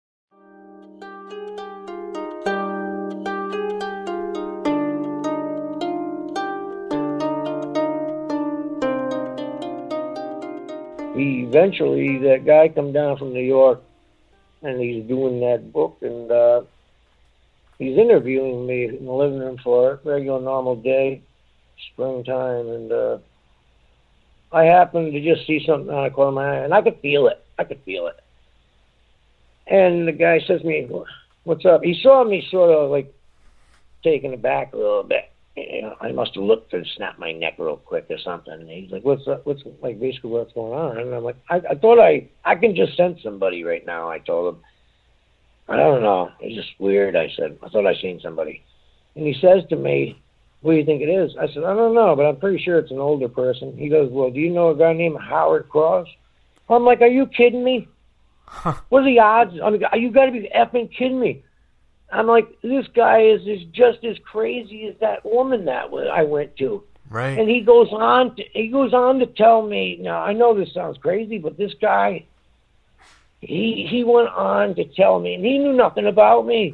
Eventually, that guy come down from New York, and he's doing that book, and he's interviewing me in the living room for a regular, normal day, springtime, and I happened to just see something out of the corner of my eye, and I could feel it. And the guy says to me, "What's up?" He saw me sort of like taken aback a little bit. You know, I must have looked and snapped my neck real quick or something. And he's like, what's up? What's like basically what's going on? And I'm like, I thought I can just sense somebody right now. I told him, I don't know. It's just weird. I said, I thought I seen somebody. And he says to me, what do you think it is? I said, I don't know, but I'm pretty sure it's an older person. He goes, well, do you know a guy named Howard Cross? I'm like, are you kidding me? What are the odds? You got to be effing kidding me. I'm like, this guy is just as crazy as that woman I went to. Right. And he goes on to tell me. Now I know this sounds crazy, but this guy, he went on to tell me, and he knew nothing about me.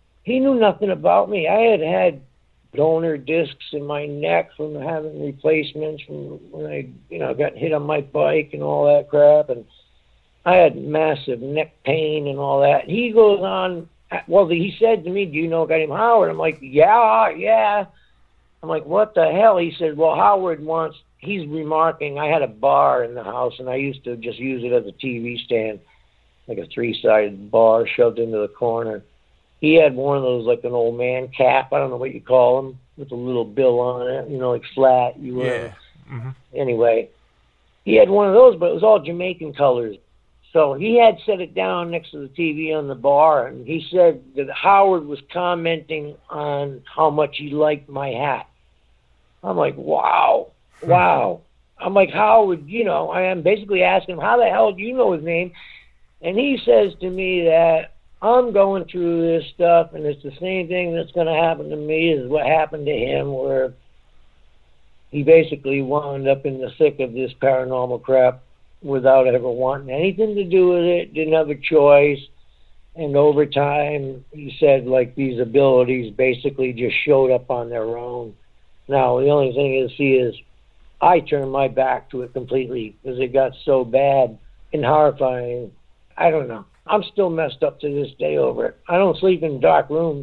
I had donor discs in my neck from having replacements from when I got hit on my bike and all that crap, and I had massive neck pain and all that. He goes on. Well, he said to me, "Do you know a guy named Howard?" I'm like, "Yeah." I'm like, "What the hell?" He said, "Well, Howard wants." He's remarking, I had a bar in the house, and I used to just use it as a TV stand, like a 3-sided bar shoved into the corner. He had one of those, like an old man cap. I don't know what you call them, with a little bill on it, like flat. Yeah. Mm-hmm. Anyway, he had one of those, but it was all Jamaican colors. So he had set it down next to the TV on the bar, and he said that Howard was commenting on how much he liked my hat. I'm like, wow. I'm like, Howard, I am basically asking him, how the hell do you know his name? And he says to me that I'm going through this stuff, and it's the same thing that's going to happen to me as what happened to him, where he basically wound up in the thick of this paranormal crap without ever wanting anything to do with it, didn't have a choice. And over time, he said, like, these abilities basically just showed up on their own. Now, the only thing is I turned my back to it completely because it got so bad and horrifying. I don't know. I'm still messed up to this day over it. I don't sleep in dark rooms.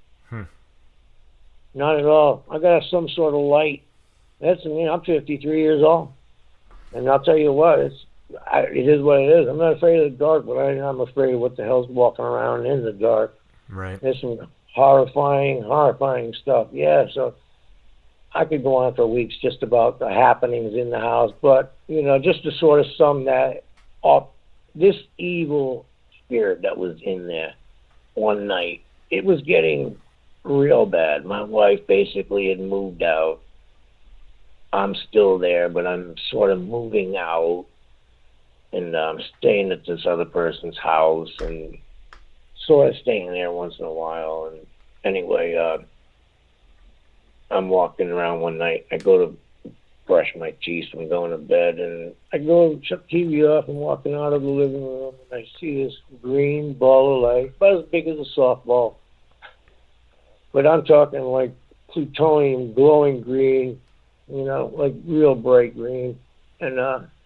Not at all. I got some sort of light. I'm 53 years old. And I'll tell you what, it is what it is. I'm not afraid of the dark, but I'm afraid of what the hell's walking around in the dark. Right. There's some horrifying stuff. Yeah, so I could go on for weeks just about the happenings in the house. But, just to sort of sum that up, this evil spirit that was in there one night, it was getting real bad. My wife basically had moved out. I'm still there, but I'm sort of moving out, and I'm staying at this other person's house and sort of staying there once in a while. And anyway, I'm walking around one night. I go to brush my teeth and going to bed, and I go shut the TV off and walking out of the living room, and I see this green ball of light, about as big as a softball. But I'm talking like plutonium glowing green, like real bright green. And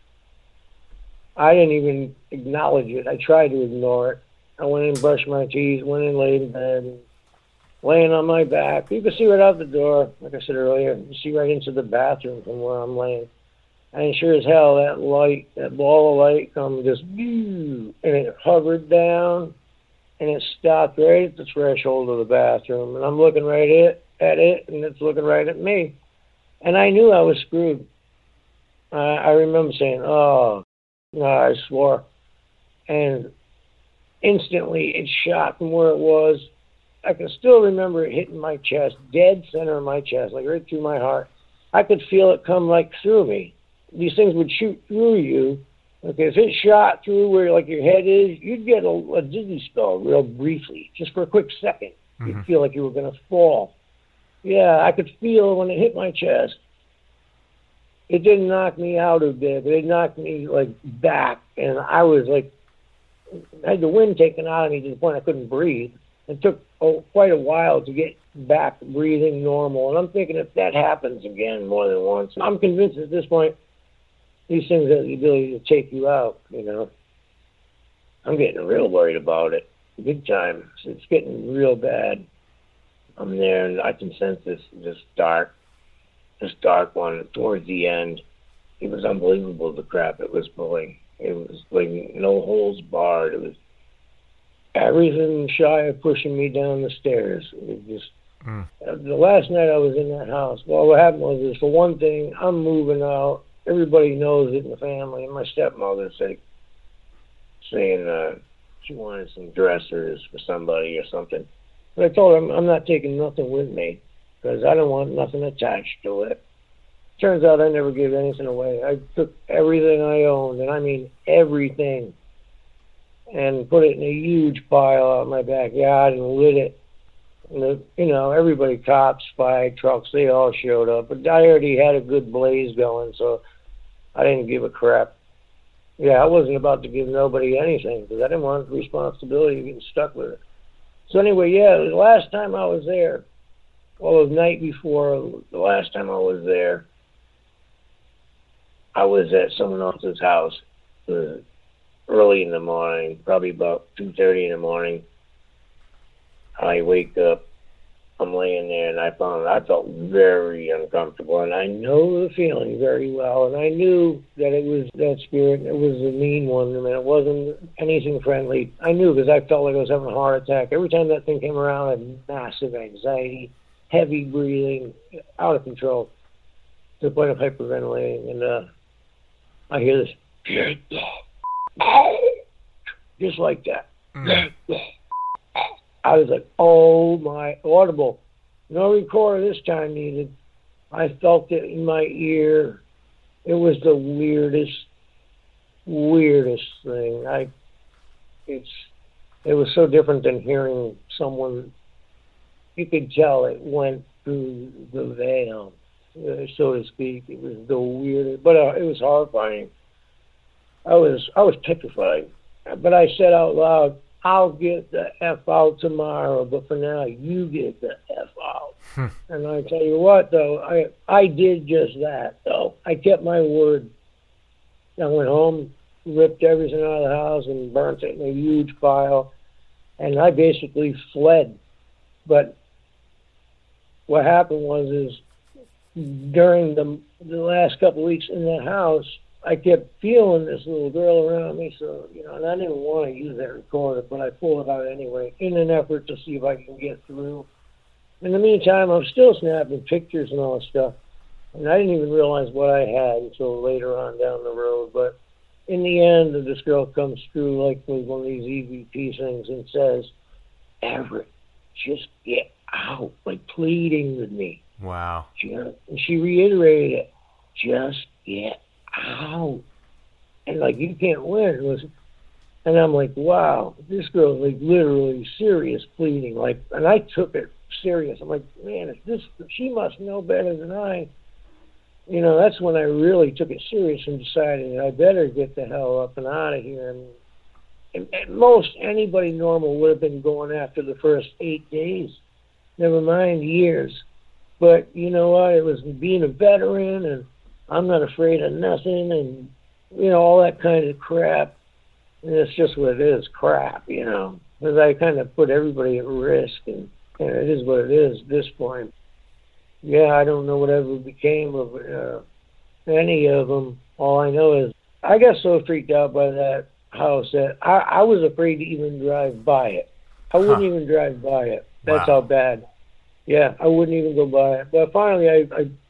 I didn't even acknowledge it. I tried to ignore it. I went in, brushed my teeth, went in, laid in bed, and laying on my back. You can see right out the door, like I said earlier. You see right into the bathroom from where I'm laying. And sure as hell, that ball of light come just, and it hovered down, and it stopped right at the threshold of the bathroom. And I'm looking right at it, and it's looking right at me. And I knew I was screwed. I remember saying, "Oh," I swore. And instantly it shot from where it was. I can still remember it hitting my chest, dead center of my chest, like right through my heart. I could feel it come like through me. These things would shoot through you. Okay, if it shot through where like your head is, you'd get a dizzy spell real briefly, just for a quick second. You'd feel like you were going to fall. Yeah, I could feel when it hit my chest. It didn't knock me out of bed, but it knocked me like back, and I was like, I had the wind taken out of me to the point I couldn't breathe. It took quite a while to get back breathing normal, and I'm thinking if that happens again more than once, I'm convinced at this point these things have the ability to take you out. I'm getting real worried about it, big time. It's getting real bad. I'm there, and I can sense this dark one towards the end. It was unbelievable, the crap it was pulling. It was like no holes barred. It was everything shy of pushing me down the stairs. It just the last night I was in that house. Well, what happened was, for one thing, I'm moving out. Everybody knows it in the family. And my stepmother saying she wanted some dressers for somebody or something. But I told her I'm not taking nothing with me because I don't want nothing attached to it. Turns out I never gave anything away. I took everything I owned, and I mean everything, and put it in a huge pile out in my backyard and lit it And everybody, cops, fire trucks, they all showed up. But I already had a good blaze going, so I didn't give a crap. Yeah, I wasn't about to give nobody anything because I didn't want the responsibility of getting stuck with it. So anyway, yeah, the last time I was there, well, the night before, the last time I was there, I was at someone else's house early in the morning, probably about 2:30 in the morning. I wake up, I'm laying there, and I felt very uncomfortable, and I know the feeling very well, and I knew that it was that spirit. It was a mean one. I mean, it wasn't anything friendly. I knew because I felt like I was having a heart attack. Every time that thing came around, I had massive anxiety, heavy breathing, out of control, to the point of hyperventilating, and I hear this, just like that. I was like, oh my, audible. No recorder this time needed. I felt it in my ear. It was the weirdest thing. It was so different than hearing someone. You could tell it went through the veil, so to speak. It was the weirdest, but it was horrifying. I was petrified, but I said out loud, I'll get the F out tomorrow, but for now, you get the F out. And I tell you what, though, I did just that, though. I kept my word. I went home, ripped everything out of the house, and burnt it in a huge pile, and I basically fled. But what happened was during the last couple of weeks in that house, I kept feeling this little girl around me, so, and I didn't want to use that recorder, but I pulled it out anyway in an effort to see if I can get through. In the meantime, I'm still snapping pictures and all that stuff, and I didn't even realize what I had until later on down the road. But in the end, this girl comes through like with one of these EVP things and says, Everett, just get out, like pleading with me. Wow. And she reiterated it, just get out. And like, you can't win. And I'm like, wow, this girl's like literally serious pleading. Like, and I took it serious. I'm like, man, she must know better than I. That's when I really took it serious and decided I better get the hell up and out of here. And most anybody normal would have been going after the first 8 days, never mind years. But you know what? It was being a veteran, and I'm not afraid of nothing, and all that kind of crap. And it's just what it is, crap, because I kind of put everybody at risk, and it is what it is at this point. Yeah, I don't know whatever became of any of them. All I know is I got so freaked out by that house that I was afraid to even drive by it. I wouldn't even drive by it. That's how bad. Yeah, I wouldn't even go by it. But finally,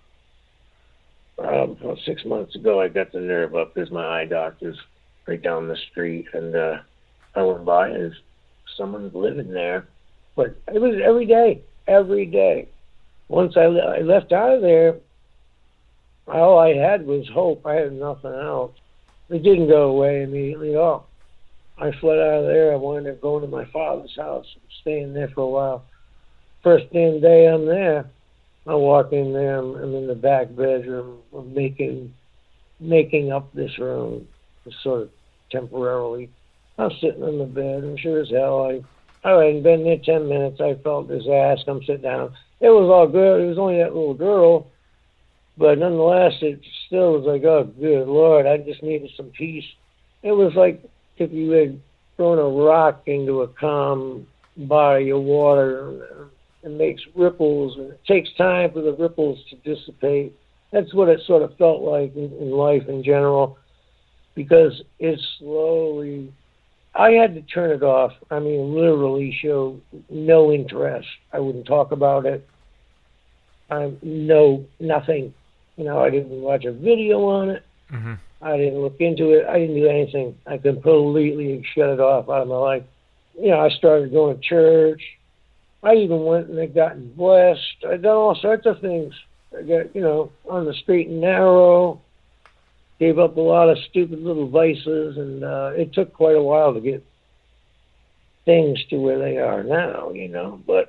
about 6 months ago, I got the nerve up. There's my eye doctor's right down the street, and I went by, and someone's living there. But it was every day. Once I left out of there, all I had was hope. I had nothing else. It didn't go away immediately at all. I fled out of there. I wound up going to my father's house, staying there for a while. First damn day I'm there, I walk in there. I'm in the back bedroom. I'm making up this room, sort of temporarily. I'm sitting on the bed, and sure as hell, I hadn't been there 10 minutes. I felt this ass come sit down. It was all good. It was only that little girl. But nonetheless, it still was like, oh, good Lord, I just needed some peace. It was like if you had thrown a rock into a calm body of water. It makes ripples, and it takes time for the ripples to dissipate. That's what it sort of felt like in life in general, because it slowly... I had to turn it off. I mean, literally show no interest. I wouldn't talk about it. Nothing. I didn't watch a video on it. Mm-hmm. I didn't look into it. I didn't do anything. I completely shut it off out of my life. I started going to church. I even went and I gotten blessed. I done all sorts of things. I got, on the straight and narrow. Gave up a lot of stupid little vices, and it took quite a while to get things to where they are now, But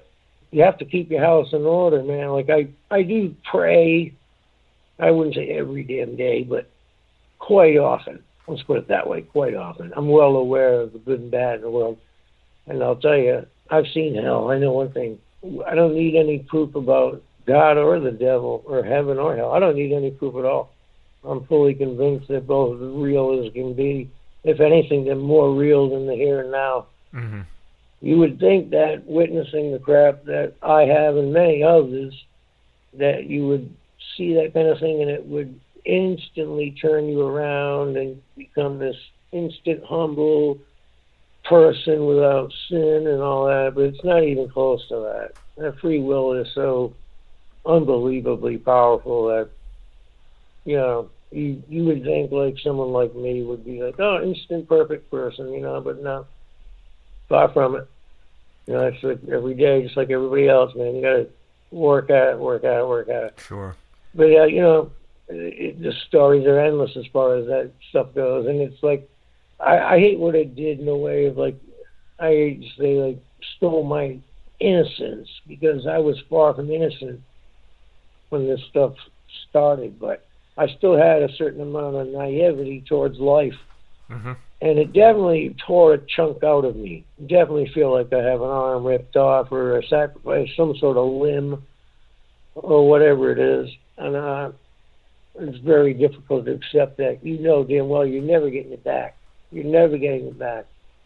you have to keep your house in order, man. Like, I do pray. I wouldn't say every damn day, but quite often. Let's put it that way, quite often. I'm well aware of the good and bad in the world. And I'll tell you, I've seen hell. I know one thing. I don't need any proof about God or the devil or heaven or hell. I don't need any proof at all. I'm fully convinced that both are real as can be. If anything, they're more real than the here and now. Mm-hmm. You would think that witnessing the crap that I have and many others, that you would see that kind of thing and it would instantly turn you around and become this instant humble person without sin and all that, but it's not even close to that. That free will is so unbelievably powerful that, you know, you would think like someone like me would be like, oh, instant perfect person, you know, but no, far from it. You know, it's like every day, just like everybody else, man. You got to work at it. Sure. But, you know, the stories are endless as far as that stuff goes. And it's like, I hate what it did in a way of, like, I hate to say, like, stole my innocence, because I was far from innocent when this stuff started. But I still had a certain amount of naivety towards life. Mm-hmm. And it definitely tore a chunk out of me. Definitely feel like I have an arm ripped off or a sacrifice, some sort of limb or whatever it is. And it's very difficult to accept that. You know damn well you're never getting it back. You're never getting it back.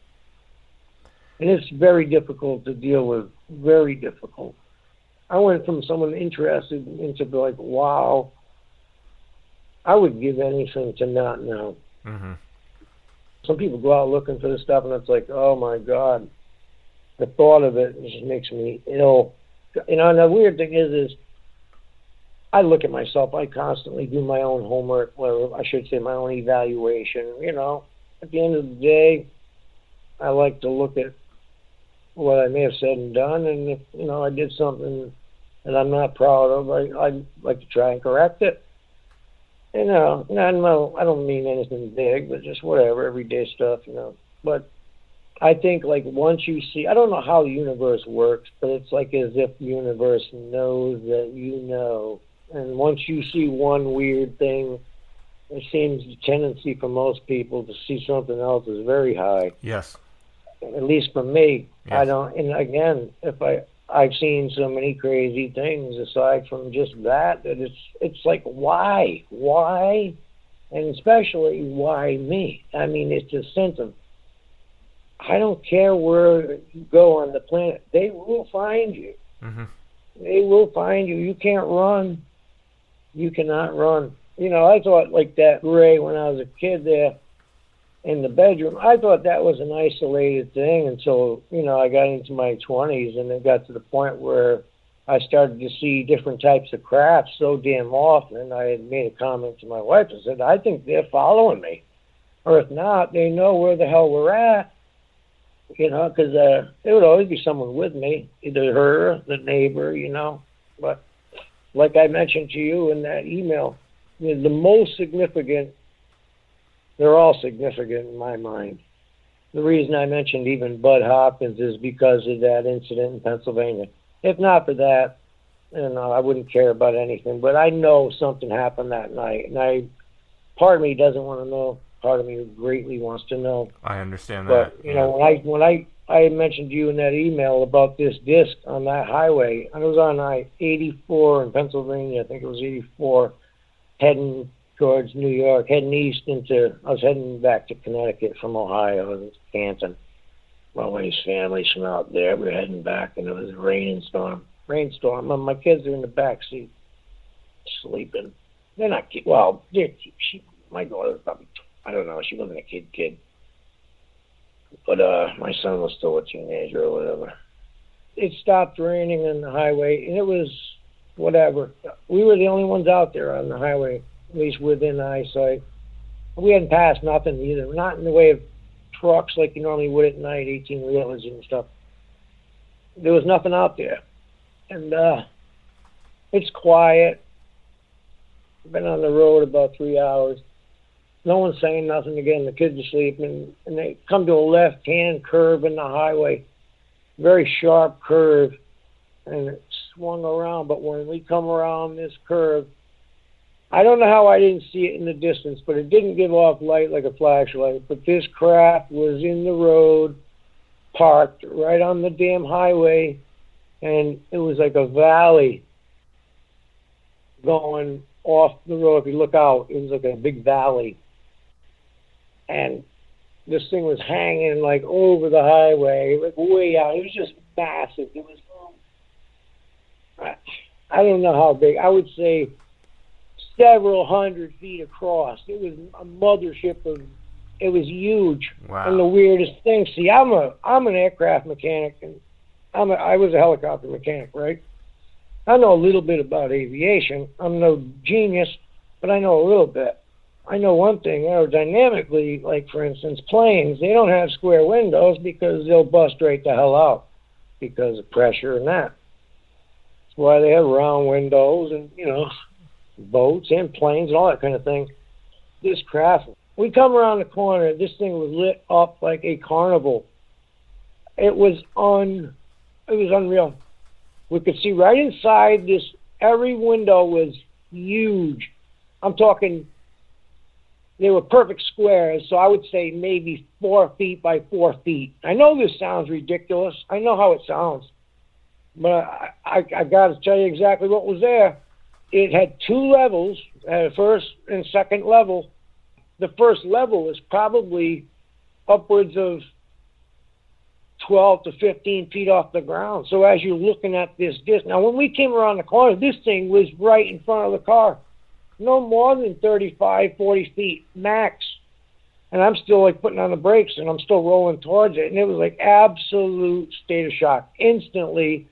And it's very difficult to deal with. Very difficult. I went from someone interested into like, wow, I would give anything to not know. Mm-hmm. Some people go out looking for this stuff, and it's like, oh my God, the thought of it just makes me ill. You know, and the weird thing is I look at myself. I constantly do my own homework, or I should say my own evaluation. You know, at the end of the day, I like to look at what I may have said and done, and if, you know, I did something that I'm not proud of, I'd like to try and correct it. You know, no, I don't mean anything big, but just whatever, everyday stuff, you know. But I think, like, once you see, I don't know how the universe works, but it's like as if the universe knows that you know. And once you see one weird thing, it seems the tendency for most people to see something else is very high. Yes. At least for me. Yes. I don't, and again, if I've seen so many crazy things aside from just that it's like, why, and especially why me? I mean, it's a sense of, I don't care where you go on the planet, they will find you. Mm-hmm. They will find you. You can't run. You cannot run. You know, I thought like that Ray when I was a kid there in the bedroom, I thought that was an isolated thing until, you know, I got into my 20s, and it got to the point where I started to see different types of crafts so damn often. I had made a comment to my wife. I said, I think they're following me. Or if not, they know where the hell we're at. You know, because there would always be someone with me, either her, the neighbor, you know. But like I mentioned to you in that email, you know, the most significant, they're all significant in my mind. The reason I mentioned even Bud Hopkins is because of that incident in Pennsylvania. If not for that, you know, I wouldn't care about anything. But I know something happened that night, and part of me doesn't want to know. Part of me greatly wants to know. I understand that. But you know, when I mentioned to you in that email about this disc on that highway, I was on I-84 in Pennsylvania. I think it was 84, heading towards New York, heading east I was heading back to Connecticut from Ohio, and Canton. My wife's family's from out there. We were heading back, and it was a rainstorm. And my kids are in the back seat, sleeping. They're not kids. Well, my daughter was probably, I don't know, she wasn't a kid. But my son was still a teenager or whatever. It stopped raining on the highway, and it was whatever. We were the only ones out there on the highway, at least within eyesight. We hadn't passed nothing either, not in the way of trucks like you normally would at night, 18-wheelers and stuff. There was nothing out there. And it's quiet. I've been on the road about 3 hours. No one's saying nothing. Again, the kids are sleeping, and they come to a left-hand curve in the highway, very sharp curve, and it swung around. But when we come around this curve, I don't know how I didn't see it in the distance, but it didn't give off light like a flashlight. But this craft was in the road, parked right on the damn highway, and it was like a valley going off the road. If you look out, it was like a big valley. And this thing was hanging like over the highway, like way out. It was just massive. It was, I don't know how big. I would say several 100 feet across. It was a mothership of. It was huge. Wow. And the weirdest thing. See, I'm an aircraft mechanic, and I was a helicopter mechanic, right? I know a little bit about aviation. I'm no genius, but I know a little bit. I know one thing, aerodynamically, like for instance, planes, they don't have square windows because they'll bust right the hell out because of pressure and that. That's why they have round windows and, boats and planes and all that kind of thing. This craft, we come around the corner, this thing was lit up like a carnival. It was unreal. We could see right inside this, every window was huge. I'm talking, they were perfect squares, so I would say maybe 4 feet by 4 feet. I know this sounds ridiculous. I know how it sounds. But I got to tell you exactly what was there. It had 2 levels, first and second level. The first level was probably upwards of 12 to 15 feet off the ground. So as you're looking at this disc, now when we came around the corner, this thing was right in front of the car. No more than 35, 40 feet max. And I'm still like putting on the brakes and I'm still rolling towards it. And it was like absolute state of shock. Instantly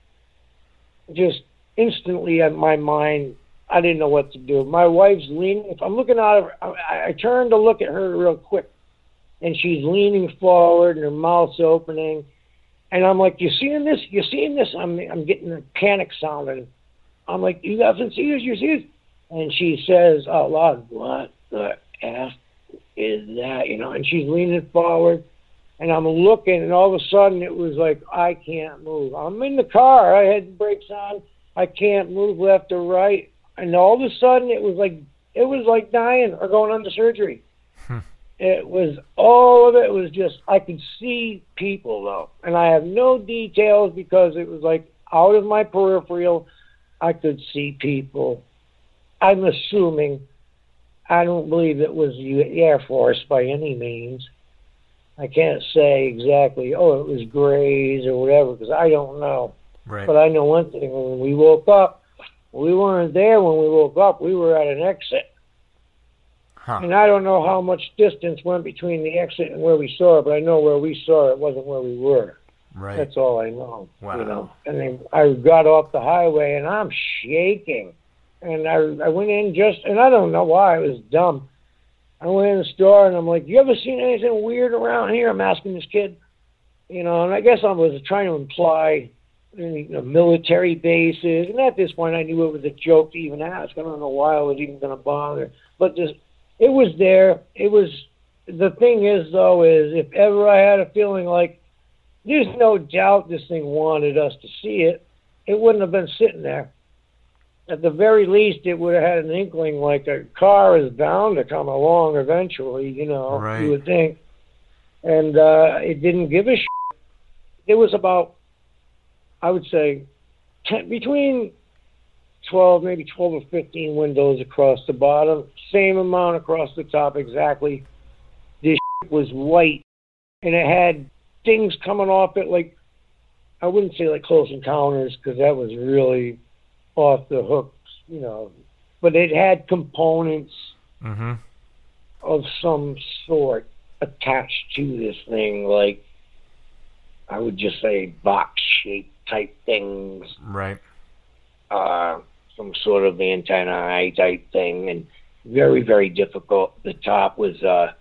at my mind, I didn't know what to do. My wife's leaning. If I'm looking out of her, I turned to look at her real quick. And she's leaning forward and her mouth's opening. And I'm like, you seeing this? You seeing this? I'm getting a panic sound. And I'm like, you haven't seen this? You see this? And she says out loud, what the F is that? And she's leaning forward. And I'm looking, and all of a sudden it was like, I can't move. I'm in the car. I had the brakes on. I can't move left or right. And all of a sudden it was like dying or going under surgery. It was, all of it was just, I could see people though. And I have no details because it was like out of my peripheral, I could see people. I'm assuming, I don't believe it was the Air Force by any means. I can't say exactly, it was Grays or whatever, because I don't know. Right. But I know one thing, when we woke up, we weren't there when we woke up. We were at an exit. Huh. And I don't know how much distance went between the exit and where we saw it, but I know where we saw it wasn't where we were. Right. That's all I know. Wow. And then I got off the highway, and I'm shaking. And I went in and I don't know why, I was dumb. I went in the store, and I'm like, you ever seen anything weird around here? I'm asking this kid. And I guess I was trying to imply military bases. And at this point, I knew it was a joke to even ask. I don't know why I was even going to bother. But it was there. The thing is, though, is if ever I had a feeling like there's no doubt this thing wanted us to see it, it wouldn't have been sitting there. At the very least, it would have had an inkling like a car is bound to come along eventually, Right. You would think. And it didn't give a shit. It was about, I would say, between 12 or 15 windows across the bottom, same amount across the top exactly. This shit was white, and it had things coming off it like, I wouldn't say like Close Encounters, because that was really off the hooks, but it had components of some sort attached to this thing, like I would just say box-shaped type things. Right. Some sort of antennae type thing, and very, very difficult. The top was,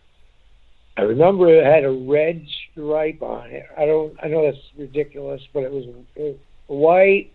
I remember it had a red stripe on it. I know that's ridiculous, but it was white,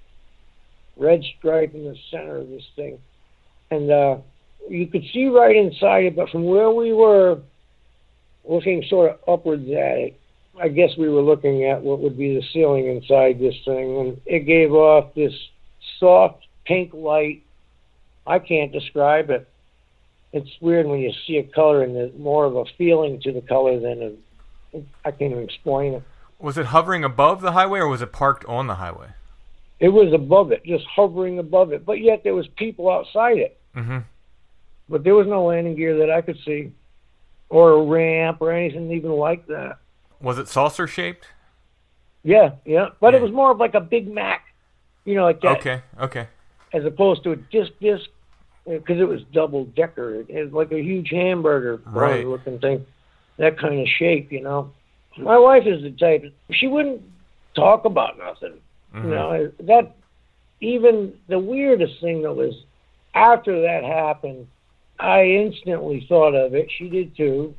red stripe in the center of this thing. And you could see right inside it, but from where we were looking sort of upwards at it, I guess we were looking at what would be the ceiling inside this thing, and it gave off this soft pink light. I can't describe it. It's weird when you see a color and there's more of a feeling to the color than I can't even explain it. Was it hovering above the highway, or was it parked on the highway? It was above it, just hovering above it, but yet there was people outside it. Mm-hmm. But there was no landing gear that I could see, or a ramp or anything even like that. Was it saucer shaped? Yeah. But it was more of like a Big Mac, like that. Okay. As opposed to a disc, because it was double decker. It was like a huge hamburger looking thing, that kind of shape, My wife is the type, she wouldn't talk about nothing. Mm-hmm. That, even the weirdest thing that was, after that happened, I instantly thought of it. She did too.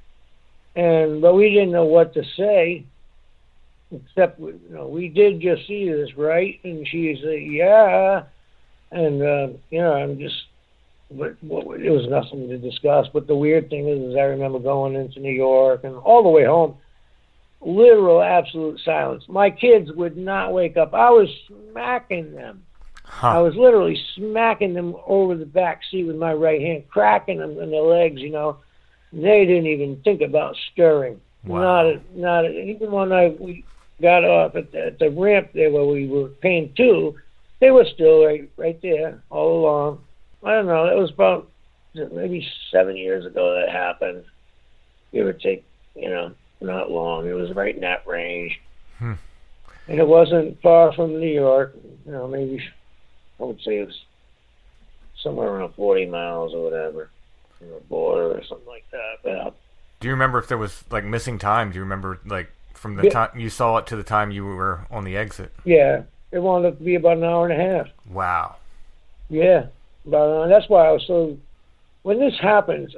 But we didn't know what to say, except, we did just see this, right? And she said, yeah. And, I'm just, it was nothing to discuss. But the weird thing is I remember going into New York and all the way home, literal absolute silence. My kids would not wake up. I was smacking them. Huh. I was literally smacking them over the back seat with my right hand, cracking them in the legs, They didn't even think about stirring. Wow. Not even when we got off at the ramp there where we were paying $2, they were still right there all along. I don't know. It was about maybe 7 years ago that happened. Give or take, not long. It was right in that range. And it wasn't far from New York. Maybe I would say it was somewhere around 40 miles or whatever. The border or something like that. But, do you remember if there was like missing time? Do you remember like from the time you saw it to the time you were on the exit? Yeah, it wound up to be about an hour and a half. Wow. Yeah, but that's why I was so. When this happens,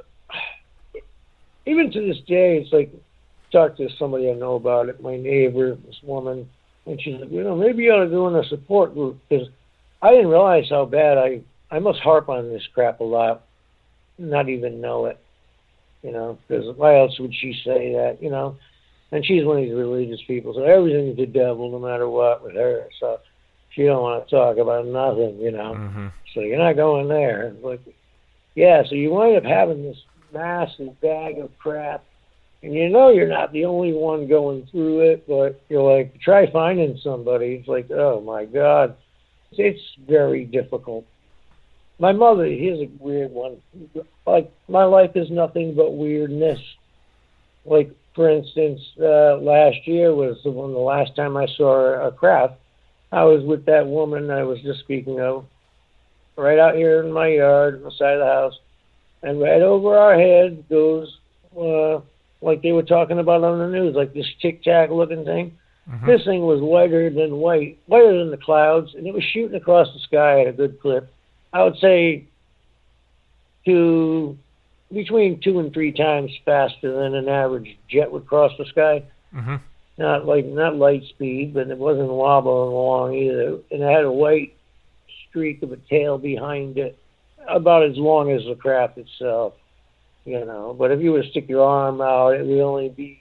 even to this day, it's like talk to somebody I know about it. My neighbor, this woman, and she's like, maybe you ought to go in a support group, because I didn't realize how bad I must harp on this crap a lot. Not even know it, because why else would she say that, And she's one of these religious people, so everything's the devil no matter what with her. So she don't want to talk about nothing, Mm-hmm. So you're not going there. It's like, yeah, so you wind up having this massive bag of crap, and you're not the only one going through it, but you're like, try finding somebody. It's like, oh my God. It's very difficult. My mother, here's a weird one. Like, my life is nothing but weirdness. Like, for instance, last year was the last time I saw a craft. I was with that woman I was just speaking of, right out here in my yard, on the side of the house. And right over our head goes, like they were talking about on the news, like this tic-tac looking thing. Mm-hmm. This thing was whiter than the clouds, and it was shooting across the sky at a good clip. I would say between 2 and 3 times faster than an average jet would cross the sky. Mm-hmm. Not light speed, but it wasn't wobbling along either. And it had a white streak of a tail behind it, about as long as the craft itself, But if you were to stick your arm out, it would only be,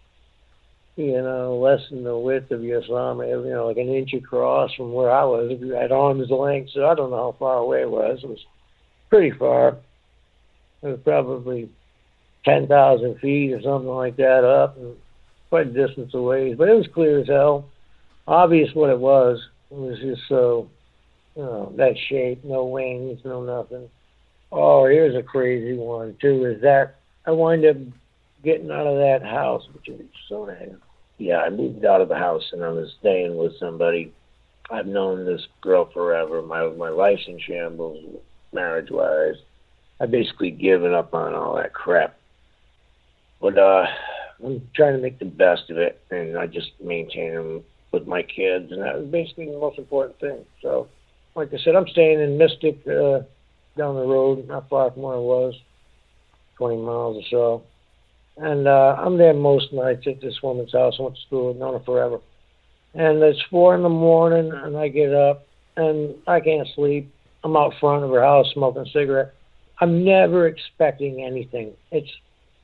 less than the width of your thumb, like an inch across from where I was. If you had arm's length, so I don't know how far away it was. It was pretty far. It was probably 10,000 feet or something like that up, and quite a distance away. But it was clear as hell. Obvious what it was. It was just so, that shape, no wings, no nothing. Oh, here's a crazy one, too, is that I wind up getting out of that house, which is so nice. Yeah, I moved out of the house and I was staying with somebody. I've known this girl forever. My life's in shambles, marriage-wise. I've basically given up on all that crap. But I'm trying to make the best of it, and I just maintain them with my kids, and that was basically the most important thing. So, like I said, I'm staying in Mystic down the road, not far from where I was, 20 miles or so. And I'm there most nights at this woman's house. I went to school. I've known her forever. And it's 4 a.m, and I get up, and I can't sleep. I'm out front of her house smoking a cigarette. I'm never expecting anything. It's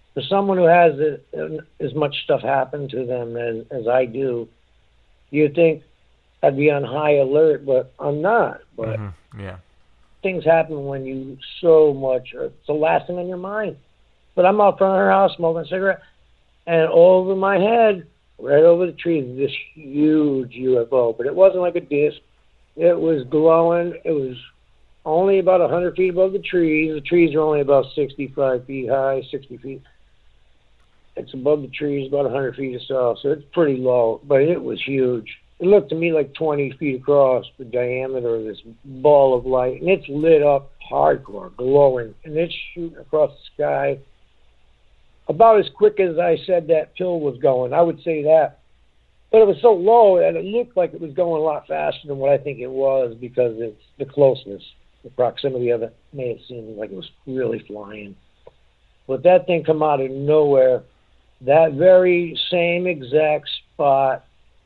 For someone who has as much stuff happen to them as I do, you'd think I'd be on high alert, but I'm not. But Yeah. things happen when you so much, it's the last thing on your mind. But I'm out front of her house smoking a cigarette, and over my head, right over the trees, this huge UFO. But it wasn't like a disc. It was glowing. It was only about 100 feet above the trees. The trees are only about 65 feet high, 60 feet. It's above the trees, about 100 feet or so it's pretty low, but it was huge. It looked to me like 20 feet across, the diameter of this ball of light, and it's lit up hardcore, glowing, and it's shooting across the sky about as quick as I said that pill was going. I would say that. But it was so low that it looked like it was going a lot faster than what I think it was because it's the closeness, the proximity of it made it seem like it was really flying. But that thing come out of nowhere, that very same exact spot,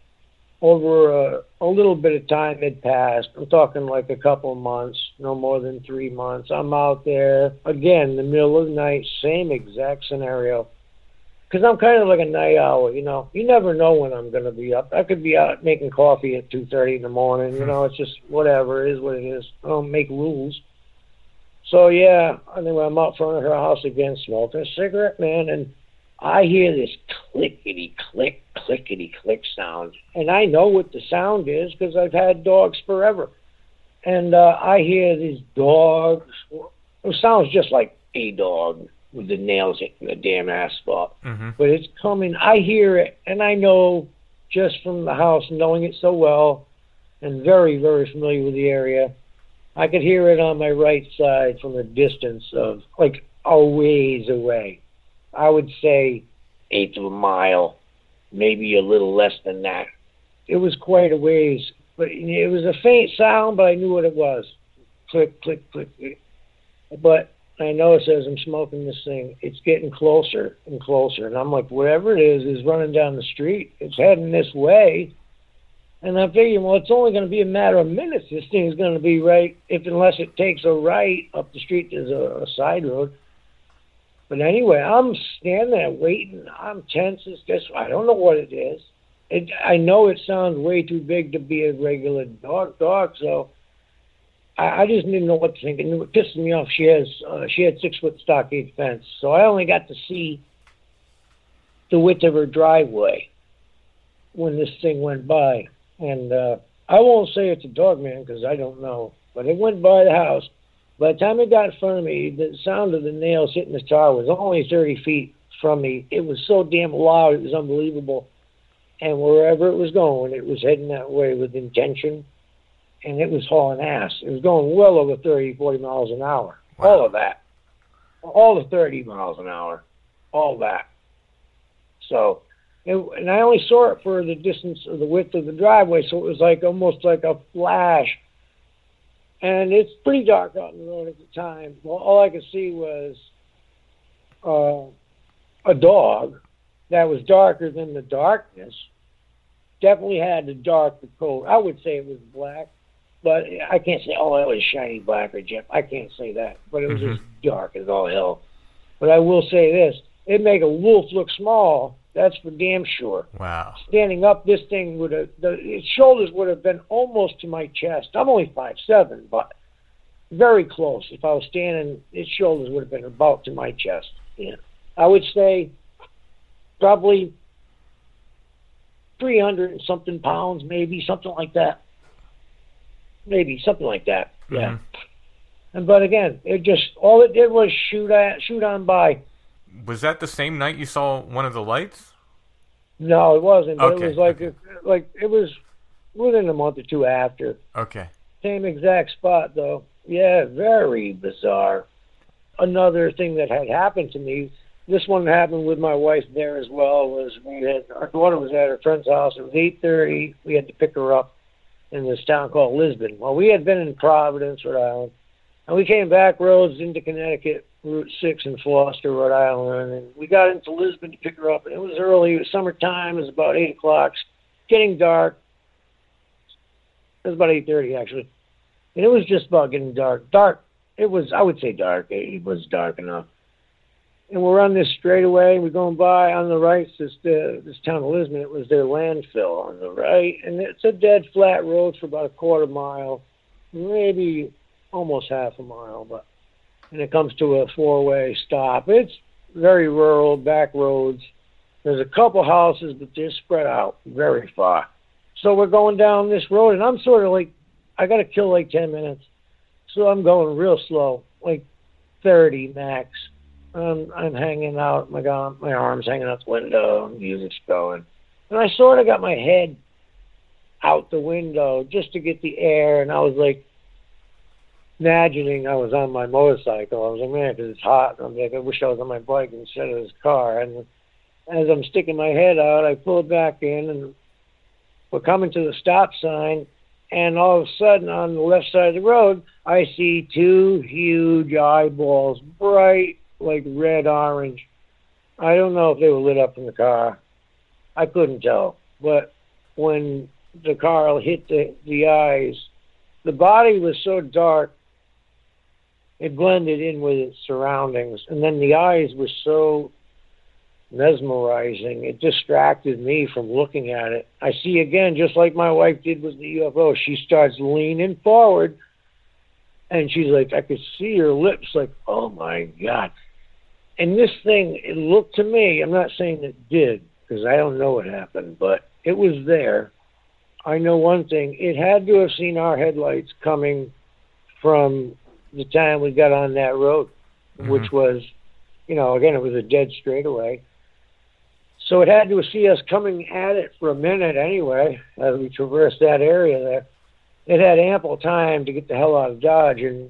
over a little bit of time had passed. I'm talking like a couple of months, no more than 3 months. I'm out there, again, in the middle of the night, same exact scenario. Because I'm kind of like a night owl, you know. You never know when I'm going to be up. I could be out making coffee at 2:30 in the morning, you know. It's just whatever, it is what it is. I don't make rules. So, yeah, anyway, I'm out front of her house again, smoking a cigarette, man, and I hear this clickety-click, clickety-click sound. And I know what the sound is because I've had dogs forever. And I hear these dogs. It sounds just like a dog with the nails hitting the damn asphalt. But it's coming. I hear it, and I know just from the house, knowing it so well, and very, very familiar with the area, I could hear it on my right side from a distance of, like, a ways away. I would say 1/8 of a mile, maybe a little less than that. It was quite a ways, but it was a faint sound, but I knew what it was. Click, click, click. But I noticed as I'm smoking this thing, it's getting closer and closer. And I'm like, whatever it is running down the street. It's heading this way. And I'm thinking, well, it's only going to be a matter of minutes. This thing is going to be right, unless it takes a right up the street, there's a side road. But anyway, I'm standing there waiting. I'm tense as this. I don't know what it is. I know it sounds way too big to be a regular dog, so I just didn't know what to think. And it pissed me off. She had 6-foot stockade fence, so I only got to see the width of her driveway when this thing went by. And I won't say it's a dog, man, because I don't know. But it went by the house. By the time it got in front of me, the sound of the nails hitting the tar was only 30 feet from me. It was so damn loud, it was unbelievable. And wherever it was going, it was heading that way with intention, and it was hauling ass. It was going well over 30, 40 miles an hour. Wow. All of that. All the 30 miles an hour. All that. So, and I only saw it for the distance of the width of the driveway, so it was like almost like a flash. And it's pretty dark out on the road at the time. Well, all I could see was a dog that was darker than the darkness. Definitely had the dark, the coat. I would say it was black, but I can't say, oh, it was shiny black or jet. I can't say that. But it was just dark as all hell. But I will say this. It'd make a wolf look small. That's for damn sure. Wow. Standing up, this thing its shoulders would have been almost to my chest. I'm only 5'7", but very close. If I was standing, its shoulders would have been about to my chest. Yeah. I would say probably 300 and something pounds, maybe, something like that. Maybe, something like that. Yeah. But again, all it did was shoot on by. Was that the same night you saw one of the lights? No, it wasn't. But Okay, it was it was within a month or two after. Okay. Same exact spot, though. Yeah, very bizarre. Another thing that had happened to me, this one happened with my wife there as well, was our daughter was at her friend's house. It was 8:30. We had to pick her up in this town called Lisbon. Well, we had been in Providence, Rhode Island, and we came back roads into Connecticut, Route 6 in Foster, Rhode Island, and we got into Lisbon to pick her up. It was early. It was summertime. It was about 8 o'clock. Getting dark. It was about 8:30, actually. And it was just about getting dark. Dark. It was, I would say dark. It was dark enough. and we're on this straightaway, and we're going by on the right, this town of Lisbon. It was their landfill on the right, and it's a dead flat road for about a quarter mile, maybe almost half a mile, and it comes to a four-way stop. It's very rural, back roads. There's a couple houses, but they're spread out very far. So we're going down this road, and I'm sort of like, I got to kill like 10 minutes. So I'm going real slow, like 30 max. I'm hanging out, my arm's hanging out the window, music's going. And I sort of got my head out the window just to get the air, and I was like imagining I was on my motorcycle. I was like, man, because it's hot. And I'm like, I wish I was on my bike instead of this car. And as I'm sticking my head out, I pulled back in, and we're coming to the stop sign, and all of a sudden on the left side of the road, I see two huge eyeballs, bright, like red-orange. I don't know if they were lit up in the car. I couldn't tell. But when the car hit the eyes, the body was so dark, it blended in with its surroundings. And then the eyes were so mesmerizing, it distracted me from looking at it. I see again, just like my wife did with the UFO, she starts leaning forward, and she's like, I could see her lips like, oh my God. And this thing, it looked to me, I'm not saying it did, because I don't know what happened, but it was there. I know one thing, it had to have seen our headlights coming from the time we got on that road, which was, again, it was a dead straightaway. So it had to see us coming at it for a minute anyway, as we traversed that area there. It had ample time to get the hell out of Dodge. And,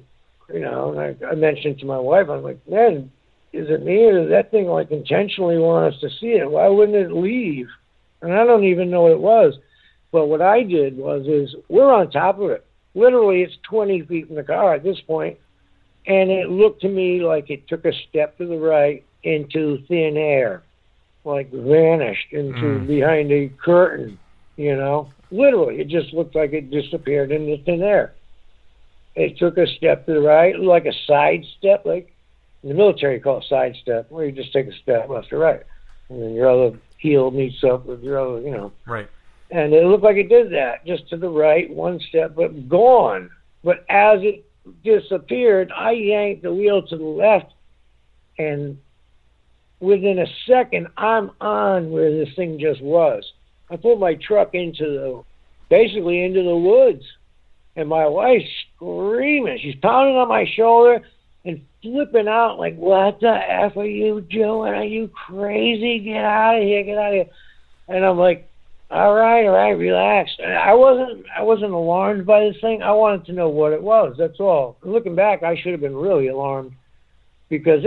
I mentioned to my wife, I'm like, man, is it me, or does that thing like intentionally want us to see it? Why wouldn't it leave? And I don't even know what it was. But what I did is we're on top of it. Literally, it's 20 feet from the car at this point. And it looked to me like it took a step to the right into thin air, like vanished into behind a curtain, Literally, it just looked like it disappeared into thin air. It took a step to the right, like a side step, like in the military you call it side step, where you just take a step left or right. And then your other heel meets up with your other, Right. And it looked like it did that, just to the right, one step, but gone. But as it disappeared, I yanked the wheel to the left, and within a second, I'm on where this thing just was. I pulled my truck basically into the woods, and my wife's screaming. She's pounding on my shoulder and flipping out like, what the F are you doing? Are you crazy? Get out of here, get out of here. And I'm like, all right, relax. I wasn't alarmed by this thing. I wanted to know what it was, that's all. And looking back, I should have been really alarmed, because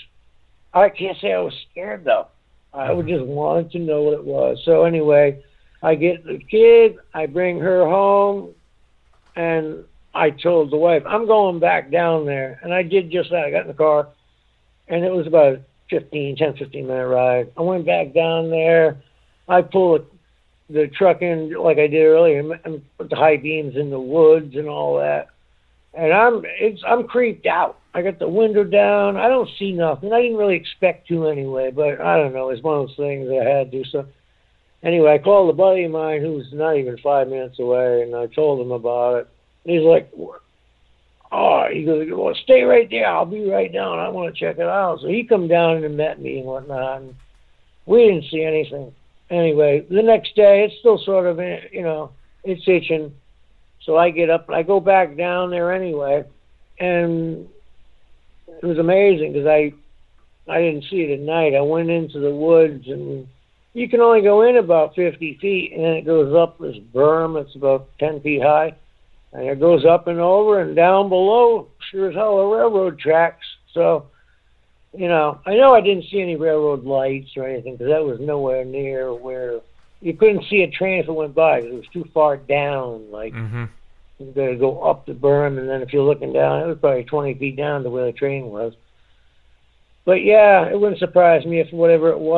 I can't say I was scared, though. I just wanted to know what it was. So anyway, I get the kid, I bring her home, and I told the wife, I'm going back down there. And I did just that. I got in the car, and it was about a 10-15-minute ride. I went back down there. I pulled the truck in like I did earlier, and put the high beams in the woods and all that. And I'm creeped out. I got the window down. I don't see nothing. I didn't really expect to anyway, but I don't know. It's one of those things I had to do. So anyway, I called a buddy of mine who's not even 5 minutes away, and I told him about it. And he's like, he goes, well, stay right there. I'll be right down. I want to check it out. So he come down and met me and whatnot, and we didn't see anything. Anyway, the next day, it's still sort of, it's itching. So I get up and I go back down there anyway. And it was amazing, because I didn't see it at night. I went into the woods, and you can only go in about 50 feet, and then it goes up this berm. It's about 10 feet high. And it goes up and over, and down below, sure as hell, are railroad tracks. So, I know I didn't see any railroad lights or anything, because that was nowhere near where you couldn't see a train if it went by, because it was too far down. Like, you got to go up the berm, and then if you're looking down, it was probably 20 feet down to where the train was. But yeah, it wouldn't surprise me if whatever it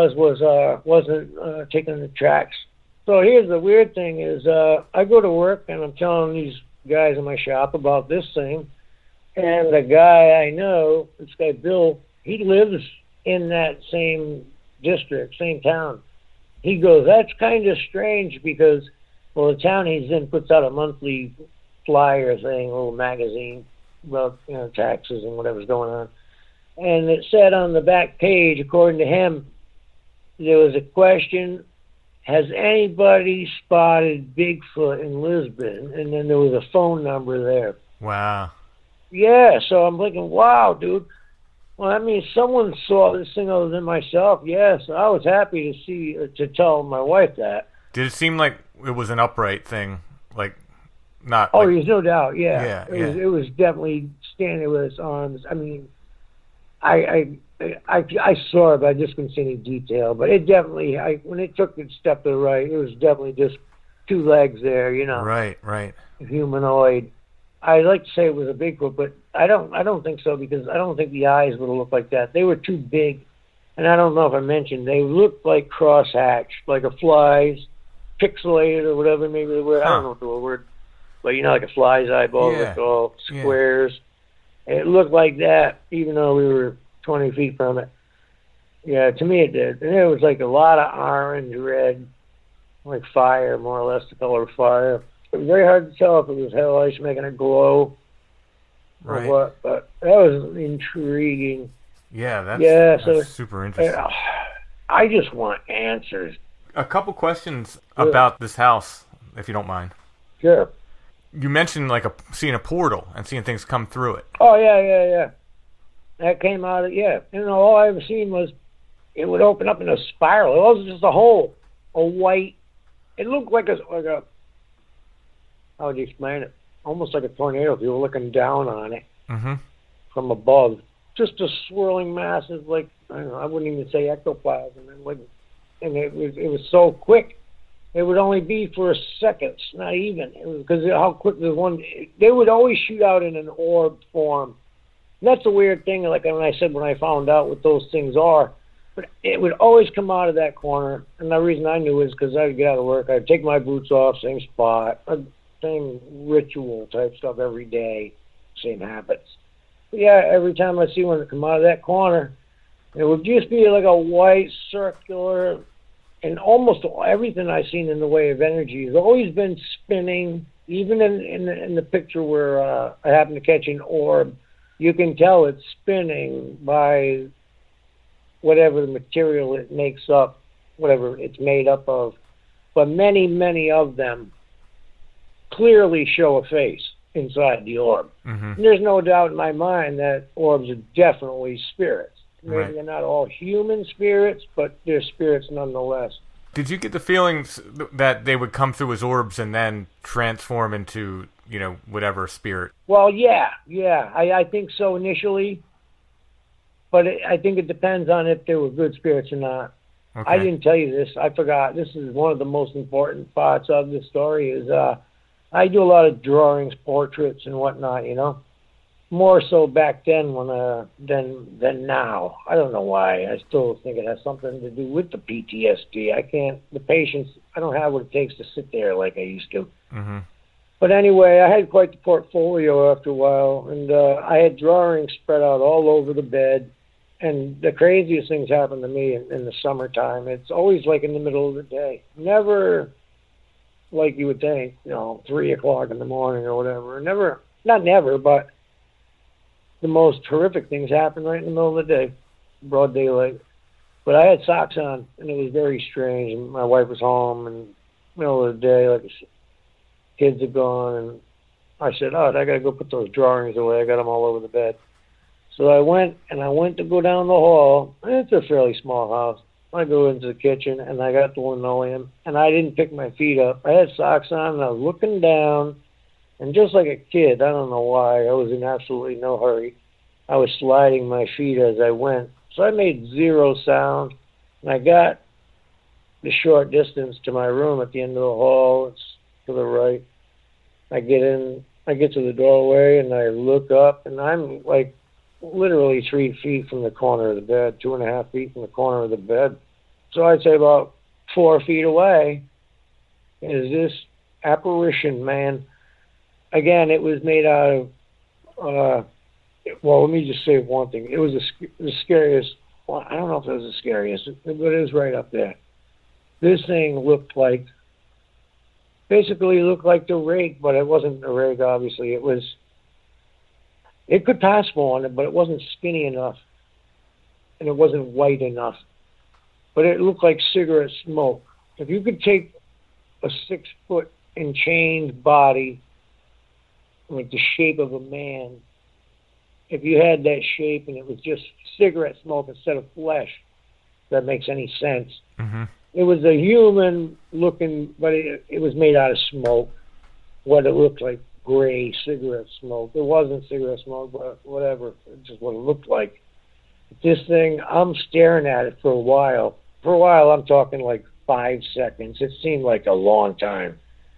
wasn't taking the tracks. So here's the weird thing is, I go to work, and I'm telling these guys in my shop about this thing, and the guy I know, this guy Bill, he lives in that same district, same town. He goes, that's kind of strange because, well, the town he's in puts out a monthly flyer thing, a little magazine about, you know, taxes and whatever's going on. And it said on the back page, according to him, there was a question, has anybody spotted Bigfoot in Lisbon? And then there was a phone number there. Wow. Yeah, so I'm thinking, wow, dude. Well, that means someone saw this thing other than myself. Yes, I was happy to see, to tell my wife that. Did it seem like it was an upright thing? Like, not... Oh, like... there's no doubt, yeah. Yeah, it was definitely standing with its arms. I mean, I saw it, but I just couldn't see any detail. But it definitely, when it took its step to the right, it was definitely just two legs there, you know. Right. Humanoid. I'd like to say it was a Bigfoot, but I don't think so, because I don't think the eyes would have looked like that. They were too big, and I don't know if I mentioned, they looked like cross-hatched, like a fly's, pixelated or whatever maybe the word. I don't know the word, but you know, like a fly's eyeball, like all squares. Yeah. It looked like that, even though we were 20 feet from it. Yeah, to me it did. And it was like a lot of orange, red, like fire, more or less the color of fire. It was very hard to tell if it was headlights making it glow or what, but that was intriguing. Yeah, that's super interesting. I just want answers. A couple questions about this house, if you don't mind. Sure. You mentioned like seeing a portal and seeing things come through it. Oh, yeah. That came out of, You know, all I ever seen was it would open up in a spiral. It wasn't just a hole, a white, it looked like a how would you explain it? Almost like a tornado if you were looking down on it from above. Just a swirling mass of, like, I don't know, I wouldn't even say ectoplasm. And it was so quick. It would only be for a second, not even. It was because how quick the one. They would always shoot out in an orb form. And that's a weird thing. Like when I found out what those things are, but it would always come out of that corner. And the reason I knew is because I'd get out of work, I'd take my boots off, same spot, same ritual type stuff every day, same habits. But yeah, every time I see one come out of that corner, it would just be like a white circular. And almost everything I've seen in the way of energy has always been spinning. Even in the picture where I happened to catch an orb, you can tell it's spinning by whatever the material it makes up, whatever it's made up of. But many, many of them clearly show a face inside the orb. And there's no doubt in my mind that orbs are definitely spirits. Maybe they're not all human spirits, but they're spirits nonetheless. Did you get the feelings that they would come through as orbs and then transform into, you know, whatever spirit? Well, yeah. I think so initially, but I think it depends on if they were good spirits or not. Okay. I didn't tell you this. I forgot. This is one of the most important parts of the story is I do a lot of drawings, portraits, and whatnot, you know. More so back then than now. I don't know why. I still think it has something to do with the PTSD. The patience, I don't have what it takes to sit there like I used to. But anyway, I had quite the portfolio after a while, and I had drawings spread out all over the bed. And the craziest things happen to me in the summertime. It's always like in the middle of the day. Never like you would think, 3 o'clock in the morning or whatever. Not never, but the most horrific things happen right in the middle of the day, broad daylight. But I had socks on, and it was very strange. And my wife was home in the middle of the day, like I said, kids are gone, and I said, I got to go put those drawings away. I got them all over the bed. So I went to go down the hall. It's a fairly small house. I go into the kitchen, and I got the linoleum, and I didn't pick my feet up. I had socks on, and I was looking down, and just like a kid, I don't know why, I was in absolutely no hurry. I was sliding my feet as I went. So I made zero sound, and I got the short distance to my room at the end of the hall. It's to the right. I get to the doorway, and I look up, and I'm like literally 3 feet from the corner of the bed, 2.5 feet from the corner of the bed. So I'd say about 4 feet away is this apparition, man. Again, it was made out of, well, let me just say one thing. It was the scariest well, I don't know if it was the scariest, but it was right up there. This thing basically looked like the rake, but it wasn't the rake, obviously. It could pass for one, but it wasn't skinny enough, and it wasn't white enough. But it looked like cigarette smoke. If you could take a 6-foot and change body, like the shape of a man, if you had that shape and it was just cigarette smoke instead of flesh, if that makes any sense. Mm-hmm. It was a human looking, but it was made out of smoke. What it looked like, gray cigarette smoke. It wasn't cigarette smoke, but whatever. It's just what it looked like. This thing, I'm staring at it for a while. For a while, I'm talking like 5 seconds. It seemed like a long time.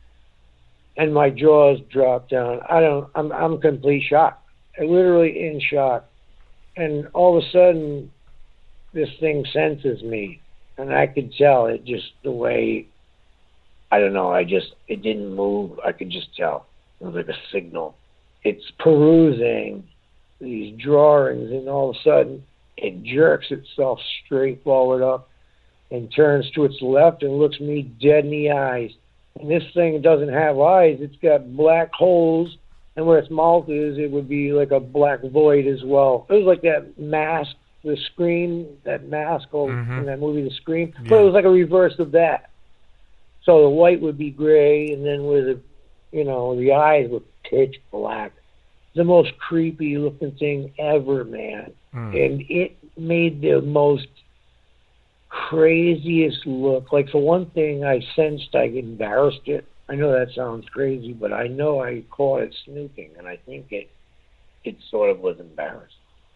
And my jaws dropped down. I'm complete shock. I'm literally in shock. And all of a sudden, this thing senses me. And I could tell it just the way, I don't know, it didn't move. I could just tell. It was like a signal. It's perusing these drawings, and all of a sudden, it jerks itself straight forward up and turns to its left and looks me dead in the eyes. And this thing doesn't have eyes. It's got black holes, and where its mouth is, it would be like a black void as well. It was like that mask, the Scream, that mask in that movie, The Scream. Yeah. But it was like a reverse of that. So the white would be gray, and then with the eyes were pitch black. The most creepy looking thing ever, man. And it made the most craziest look. Like, for one thing, I sensed I embarrassed it. I know that sounds crazy, but I know I caught it snooping, and I think it sort of was embarrassed.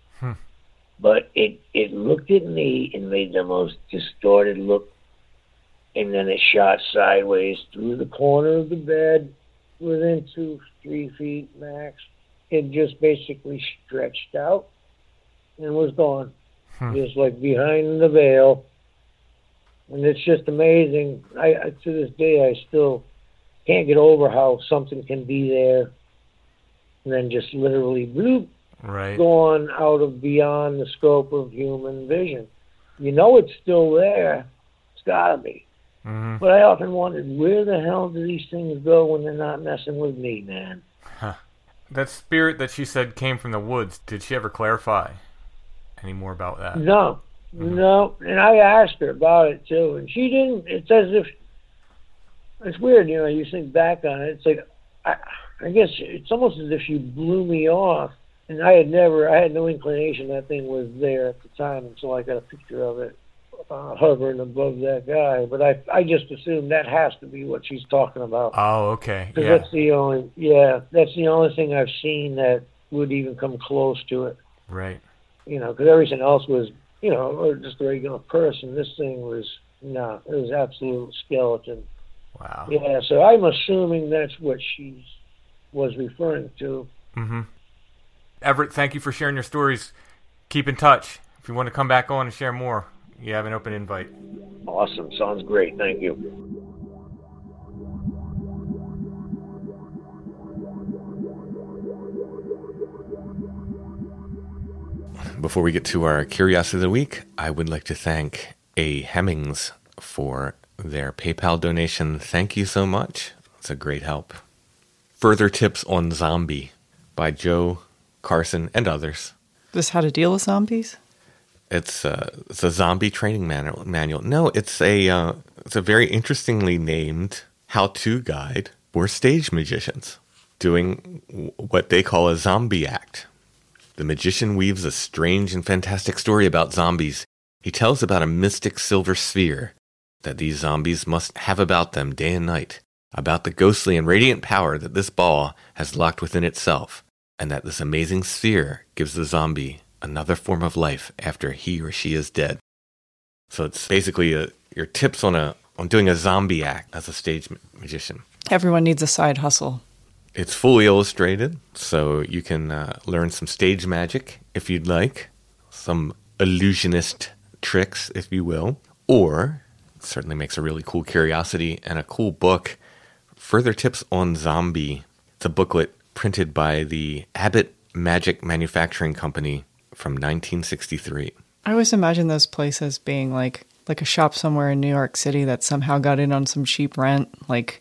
But it looked at me and made the most distorted look, and then it shot sideways through the corner of the bed within 2-3 feet max. It just basically stretched out and was gone, just like behind the veil. And it's just amazing. I to this day, I still can't get over how something can be there and then just literally bloop, gone out of beyond the scope of human vision. You know it's still there. It's got to be. But I often wondered, where the hell do these things go when they're not messing with me, man? That spirit that she said came from the woods, did she ever clarify any more about that? No. And I asked her about it, too, and she didn't. It's as if, it's weird, you think back on it. It's like, I guess it's almost as if she blew me off, and I had no inclination that thing was there at the time until I got a picture of it hovering above that guy. But I just assumed that has to be what she's talking about. Oh, okay. Yeah. That's the only thing I've seen that would even come close to it. Right. Because everything else was, just a regular person. This thing was, it was absolute skeleton. Wow. Yeah, so I'm assuming that's what she was referring to. Everett, thank you for sharing your stories. Keep in touch. If you want to come back on and share more, you have an open invite. Awesome. Sounds great. Thank you. Before we get to our Curiosity of the Week, I would like to thank A. Hemmings for their PayPal donation. Thank you so much. It's a great help. Further Tips on Zombie by Joe Carson and others. This How to Deal with Zombies? It's a zombie training manual. No, it's a very interestingly named how-to guide for stage magicians doing what they call a zombie act. The magician weaves a strange and fantastic story about zombies. He tells about a mystic silver sphere that these zombies must have about them day and night, about the ghostly and radiant power that this ball has locked within itself, and that this amazing sphere gives the zombie another form of life after he or she is dead. So it's basically your tips on doing a zombie act as a stage magician. Everyone needs a side hustle. It's fully illustrated, so you can learn some stage magic if you'd like, some illusionist tricks, if you will, or it certainly makes a really cool curiosity and a cool book. Further Tips on Zombie. It's a booklet printed by the Abbott Magic Manufacturing Company from 1963. I always imagine those places being like a shop somewhere in New York City that somehow got in on some cheap rent like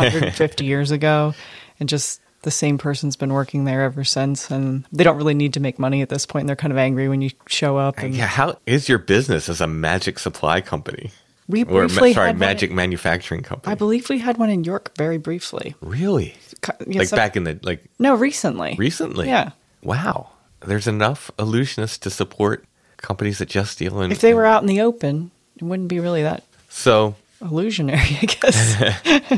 150 years ago, and just the same person's been working there ever since, and they don't really need to make money at this point, and they're kind of angry when you show up. And Yeah, how is your business as a magic supply company? we Or, briefly had one magic manufacturing company. I believe we had one in York very briefly. Really? Yeah, Like so- back in the, like, No, recently. recently? Yeah. Wow. There's enough illusionists to support companies that just deal in... If they were out in the open, it wouldn't be really that So, illusionary, I guess.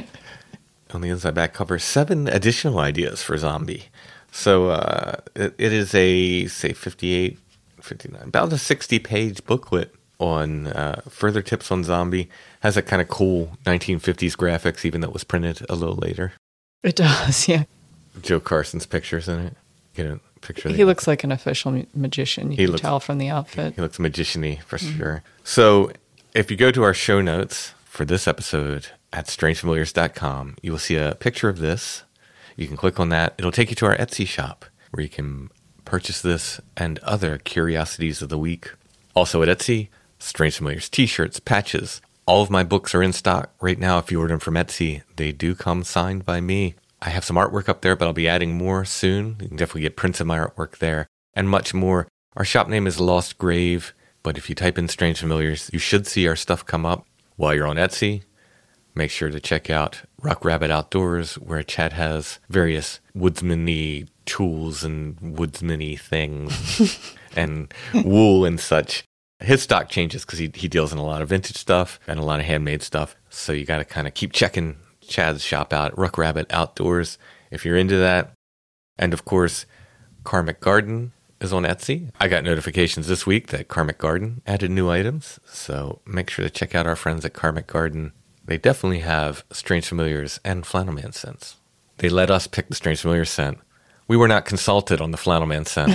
on the inside back cover, 7 additional ideas for Zombie. So, it is a, say, 58, 59, about a 60-page booklet on further tips on Zombie. Has a kind of cool 1950s graphics, even though it was printed a little later. It does, yeah. Joe Carson's pictures in it. Get a picture. He looks like an official magician. You He can looks- tell from the outfit. He looks magician-y for sure. So if you go to our show notes for this episode at strangefamiliars.com, you will see a picture of this. You can click on that. It'll take you to our Etsy shop where you can purchase this and other curiosities of the week. Also at Etsy, Strange Familiars t-shirts, patches. All of my books are in stock right now. If you order them from Etsy, they do come signed by me. I have some artwork up there, but I'll be adding more soon. You can definitely get prints of my artwork there and much more. Our shop name is Lost Grave, but if you type in Strange Familiars, you should see our stuff come up. While you're on Etsy, make sure to check out Rock Rabbit Outdoors, where Chad has various woodsman-y tools and woodsman-y things and wool and such. His stock changes because he deals in a lot of vintage stuff and a lot of handmade stuff. So you got to kind of keep checking Chad's shop out, Rock Rabbit Outdoors, if you're into that. And of course, Karmic Garden is on Etsy. I got notifications this week that Karmic Garden added new items. So make sure to check out our friends at Karmic Garden. They definitely have Strange Familiars and Flannel Man scents. They let us pick the Strange Familiar scent. We were not consulted on the Flannel Man scent.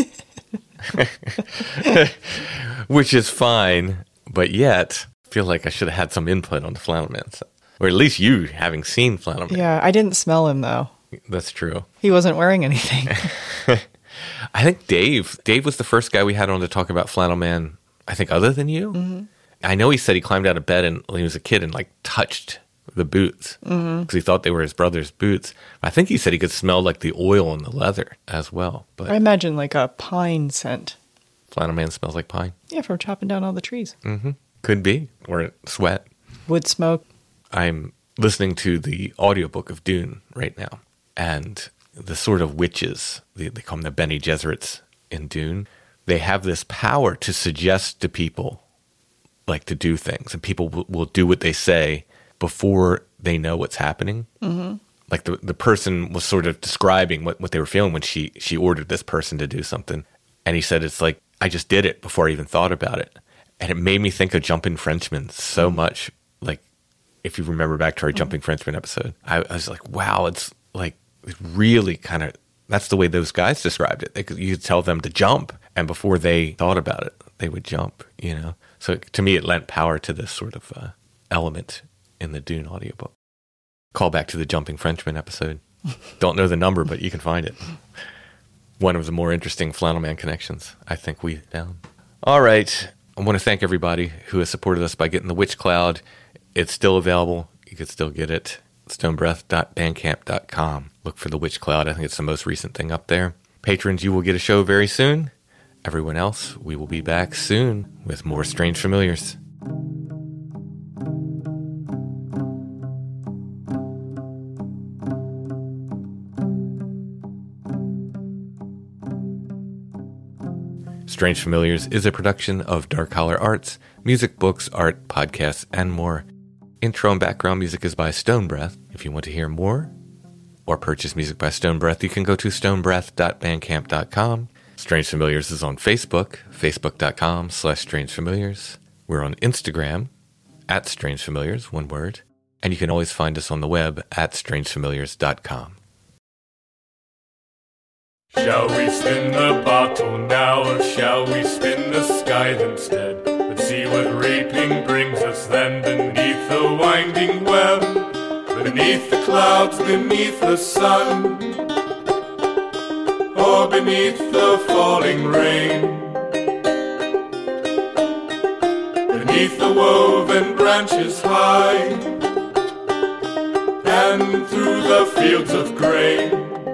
Which is fine, but yet I feel like I should have had some input on the Flannel Man scent. Or at least you having seen Flannel Man. Yeah, I didn't smell him, though. That's true. He wasn't wearing anything. I think Dave was the first guy we had on to talk about Flannel Man, I think, other than you. Mm-hmm. I know he said he climbed out of bed when he was a kid and like touched the boots because he thought they were his brother's boots. I think he said he could smell like the oil in the leather as well. But I imagine like a pine scent. Flannel Man smells like pine. Yeah, from chopping down all the trees. Could be. Or sweat. Wood smoke. I'm listening to the audiobook of Dune right now. And the sort of witches, they call them the Bene Gesserits in Dune, they have this power to suggest to people, like, to do things. And people will do what they say before they know what's happening. Mm-hmm. Like the person was sort of describing what they were feeling when she ordered this person to do something. And he said, it's like, I just did it before I even thought about it. And it made me think of Jumping Frenchmen so much. Like, if you remember back to our Jumping Frenchman episode, I was like, wow, it's like, it really kind of, that's the way those guys described it. You could tell them to jump, and before they thought about it, they would jump, you know? So to me, it lent power to this sort of element in the Dune audiobook. Call back to the Jumping Frenchman episode. Don't know the number, but you can find it. One of the more interesting Flannel Man connections I think we found. All right. I want to thank everybody who has supported us by getting the Witch Cloud. It's still available. You could still get it. stonebreath.bandcamp.com. Look for the Witch Cloud. I think it's the most recent thing up there. Patrons, you will get a show very soon. Everyone else, we will be back soon with more Strange Familiars. Strange Familiars is a production of Dark Holler Arts, music, books, art, podcasts, and more. Intro and background music is by Stone Breath. If you want to hear more or purchase music by Stone Breath, you can go to stonebreath.bandcamp.com. Strange Familiars is on Facebook, facebook.com/strangefamiliars. We're on Instagram, @strangefamiliars, one word. And you can always find us on the web at strangefamiliars.com. Shall we spin the bottle now, or shall we spin the scythe instead? Let's see what raping brings us then, beneath the winding web, beneath the clouds, beneath the sun, or beneath the falling rain. 'neath the woven branches high, and through the fields of grain.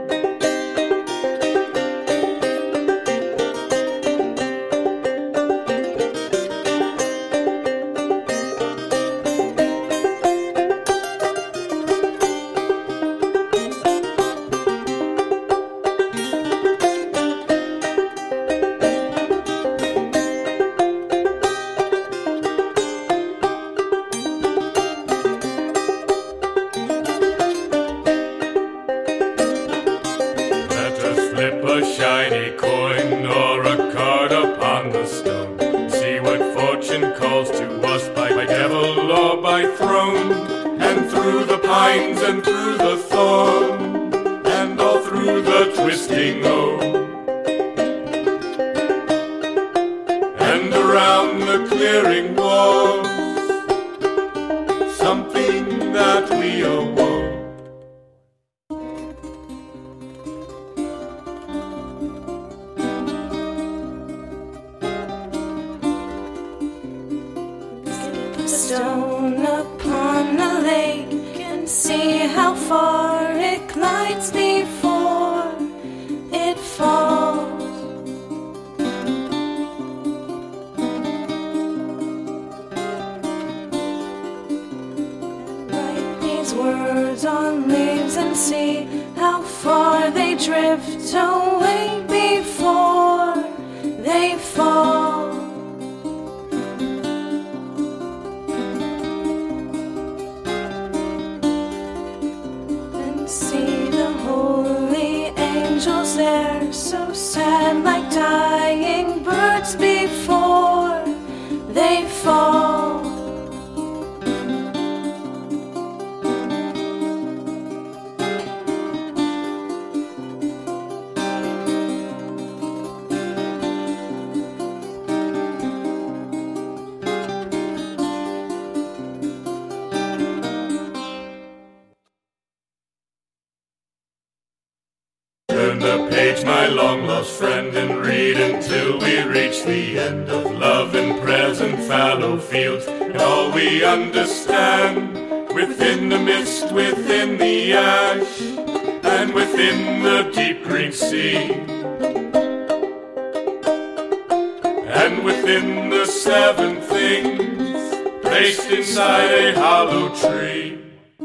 Flip a shiny coin or a card upon the stone. See what fortune calls to us by devil or by throne. And through the pines and through the thorn, and all through the twisting oak, and around the clearing walls, something that we awoke. Stone upon the lake and see how far it glides before it falls. Write these words on leaves and see how far they drift away before they fall. See the holy angels there, so sad like dying birds before they fall. Turn the page, my long-lost friend, and read until we reach the end of love and present fallow fields, and all we understand within the mist, within the ash, and within the deep green sea, and within the seven things placed inside a hollow tree.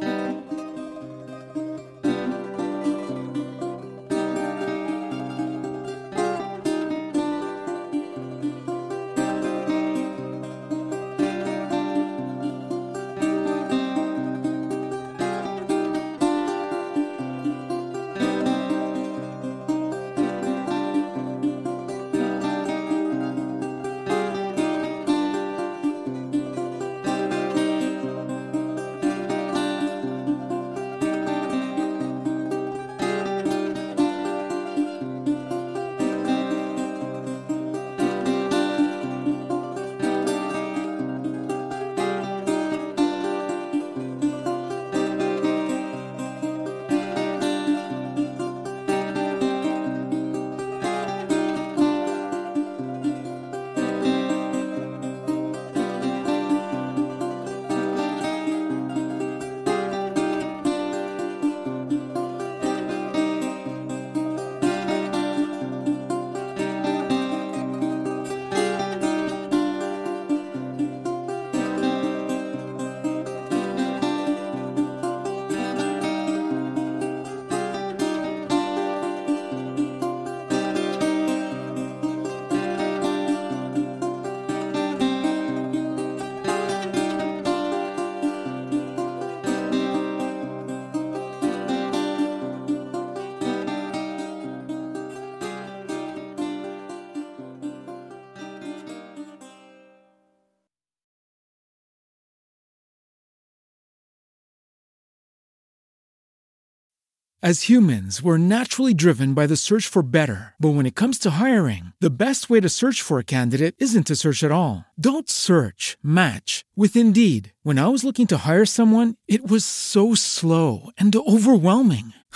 As humans, we're naturally driven by the search for better. But when it comes to hiring, the best way to search for a candidate isn't to search at all. Don't search, match with Indeed. When I was looking to hire someone, it was so slow and overwhelming.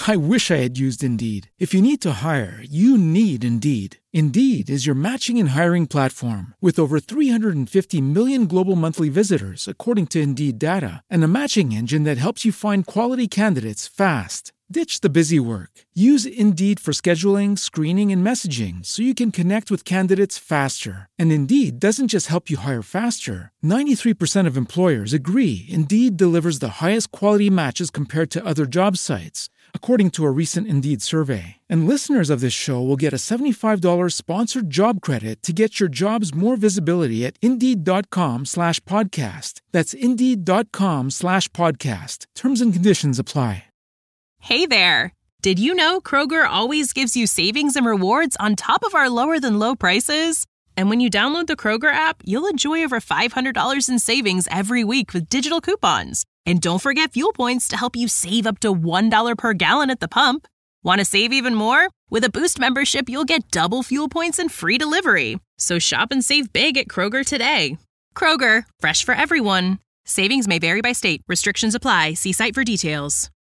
I wish I had used Indeed. If you need to hire, you need Indeed. Indeed is your matching and hiring platform with over 350 million global monthly visitors, according to Indeed data, and a matching engine that helps you find quality candidates fast. Ditch the busy work. Use Indeed for scheduling, screening, and messaging so you can connect with candidates faster. And Indeed doesn't just help you hire faster. 93% of employers agree Indeed delivers the highest quality matches compared to other job sites, according to a recent Indeed survey. And listeners of this show will get a $75 sponsored job credit to get your jobs more visibility at Indeed.com/podcast. That's Indeed.com/podcast. Terms and conditions apply. Hey there! Did you know Kroger always gives you savings and rewards on top of our lower-than-low prices? And when you download the Kroger app, you'll enjoy over $500 in savings every week with digital coupons. And don't forget fuel points to help you save up to $1 per gallon at the pump. Want to save even more? With a Boost membership, you'll get double fuel points and free delivery. So shop and save big at Kroger today. Kroger, fresh for everyone. Savings may vary by state. Restrictions apply. See site for details.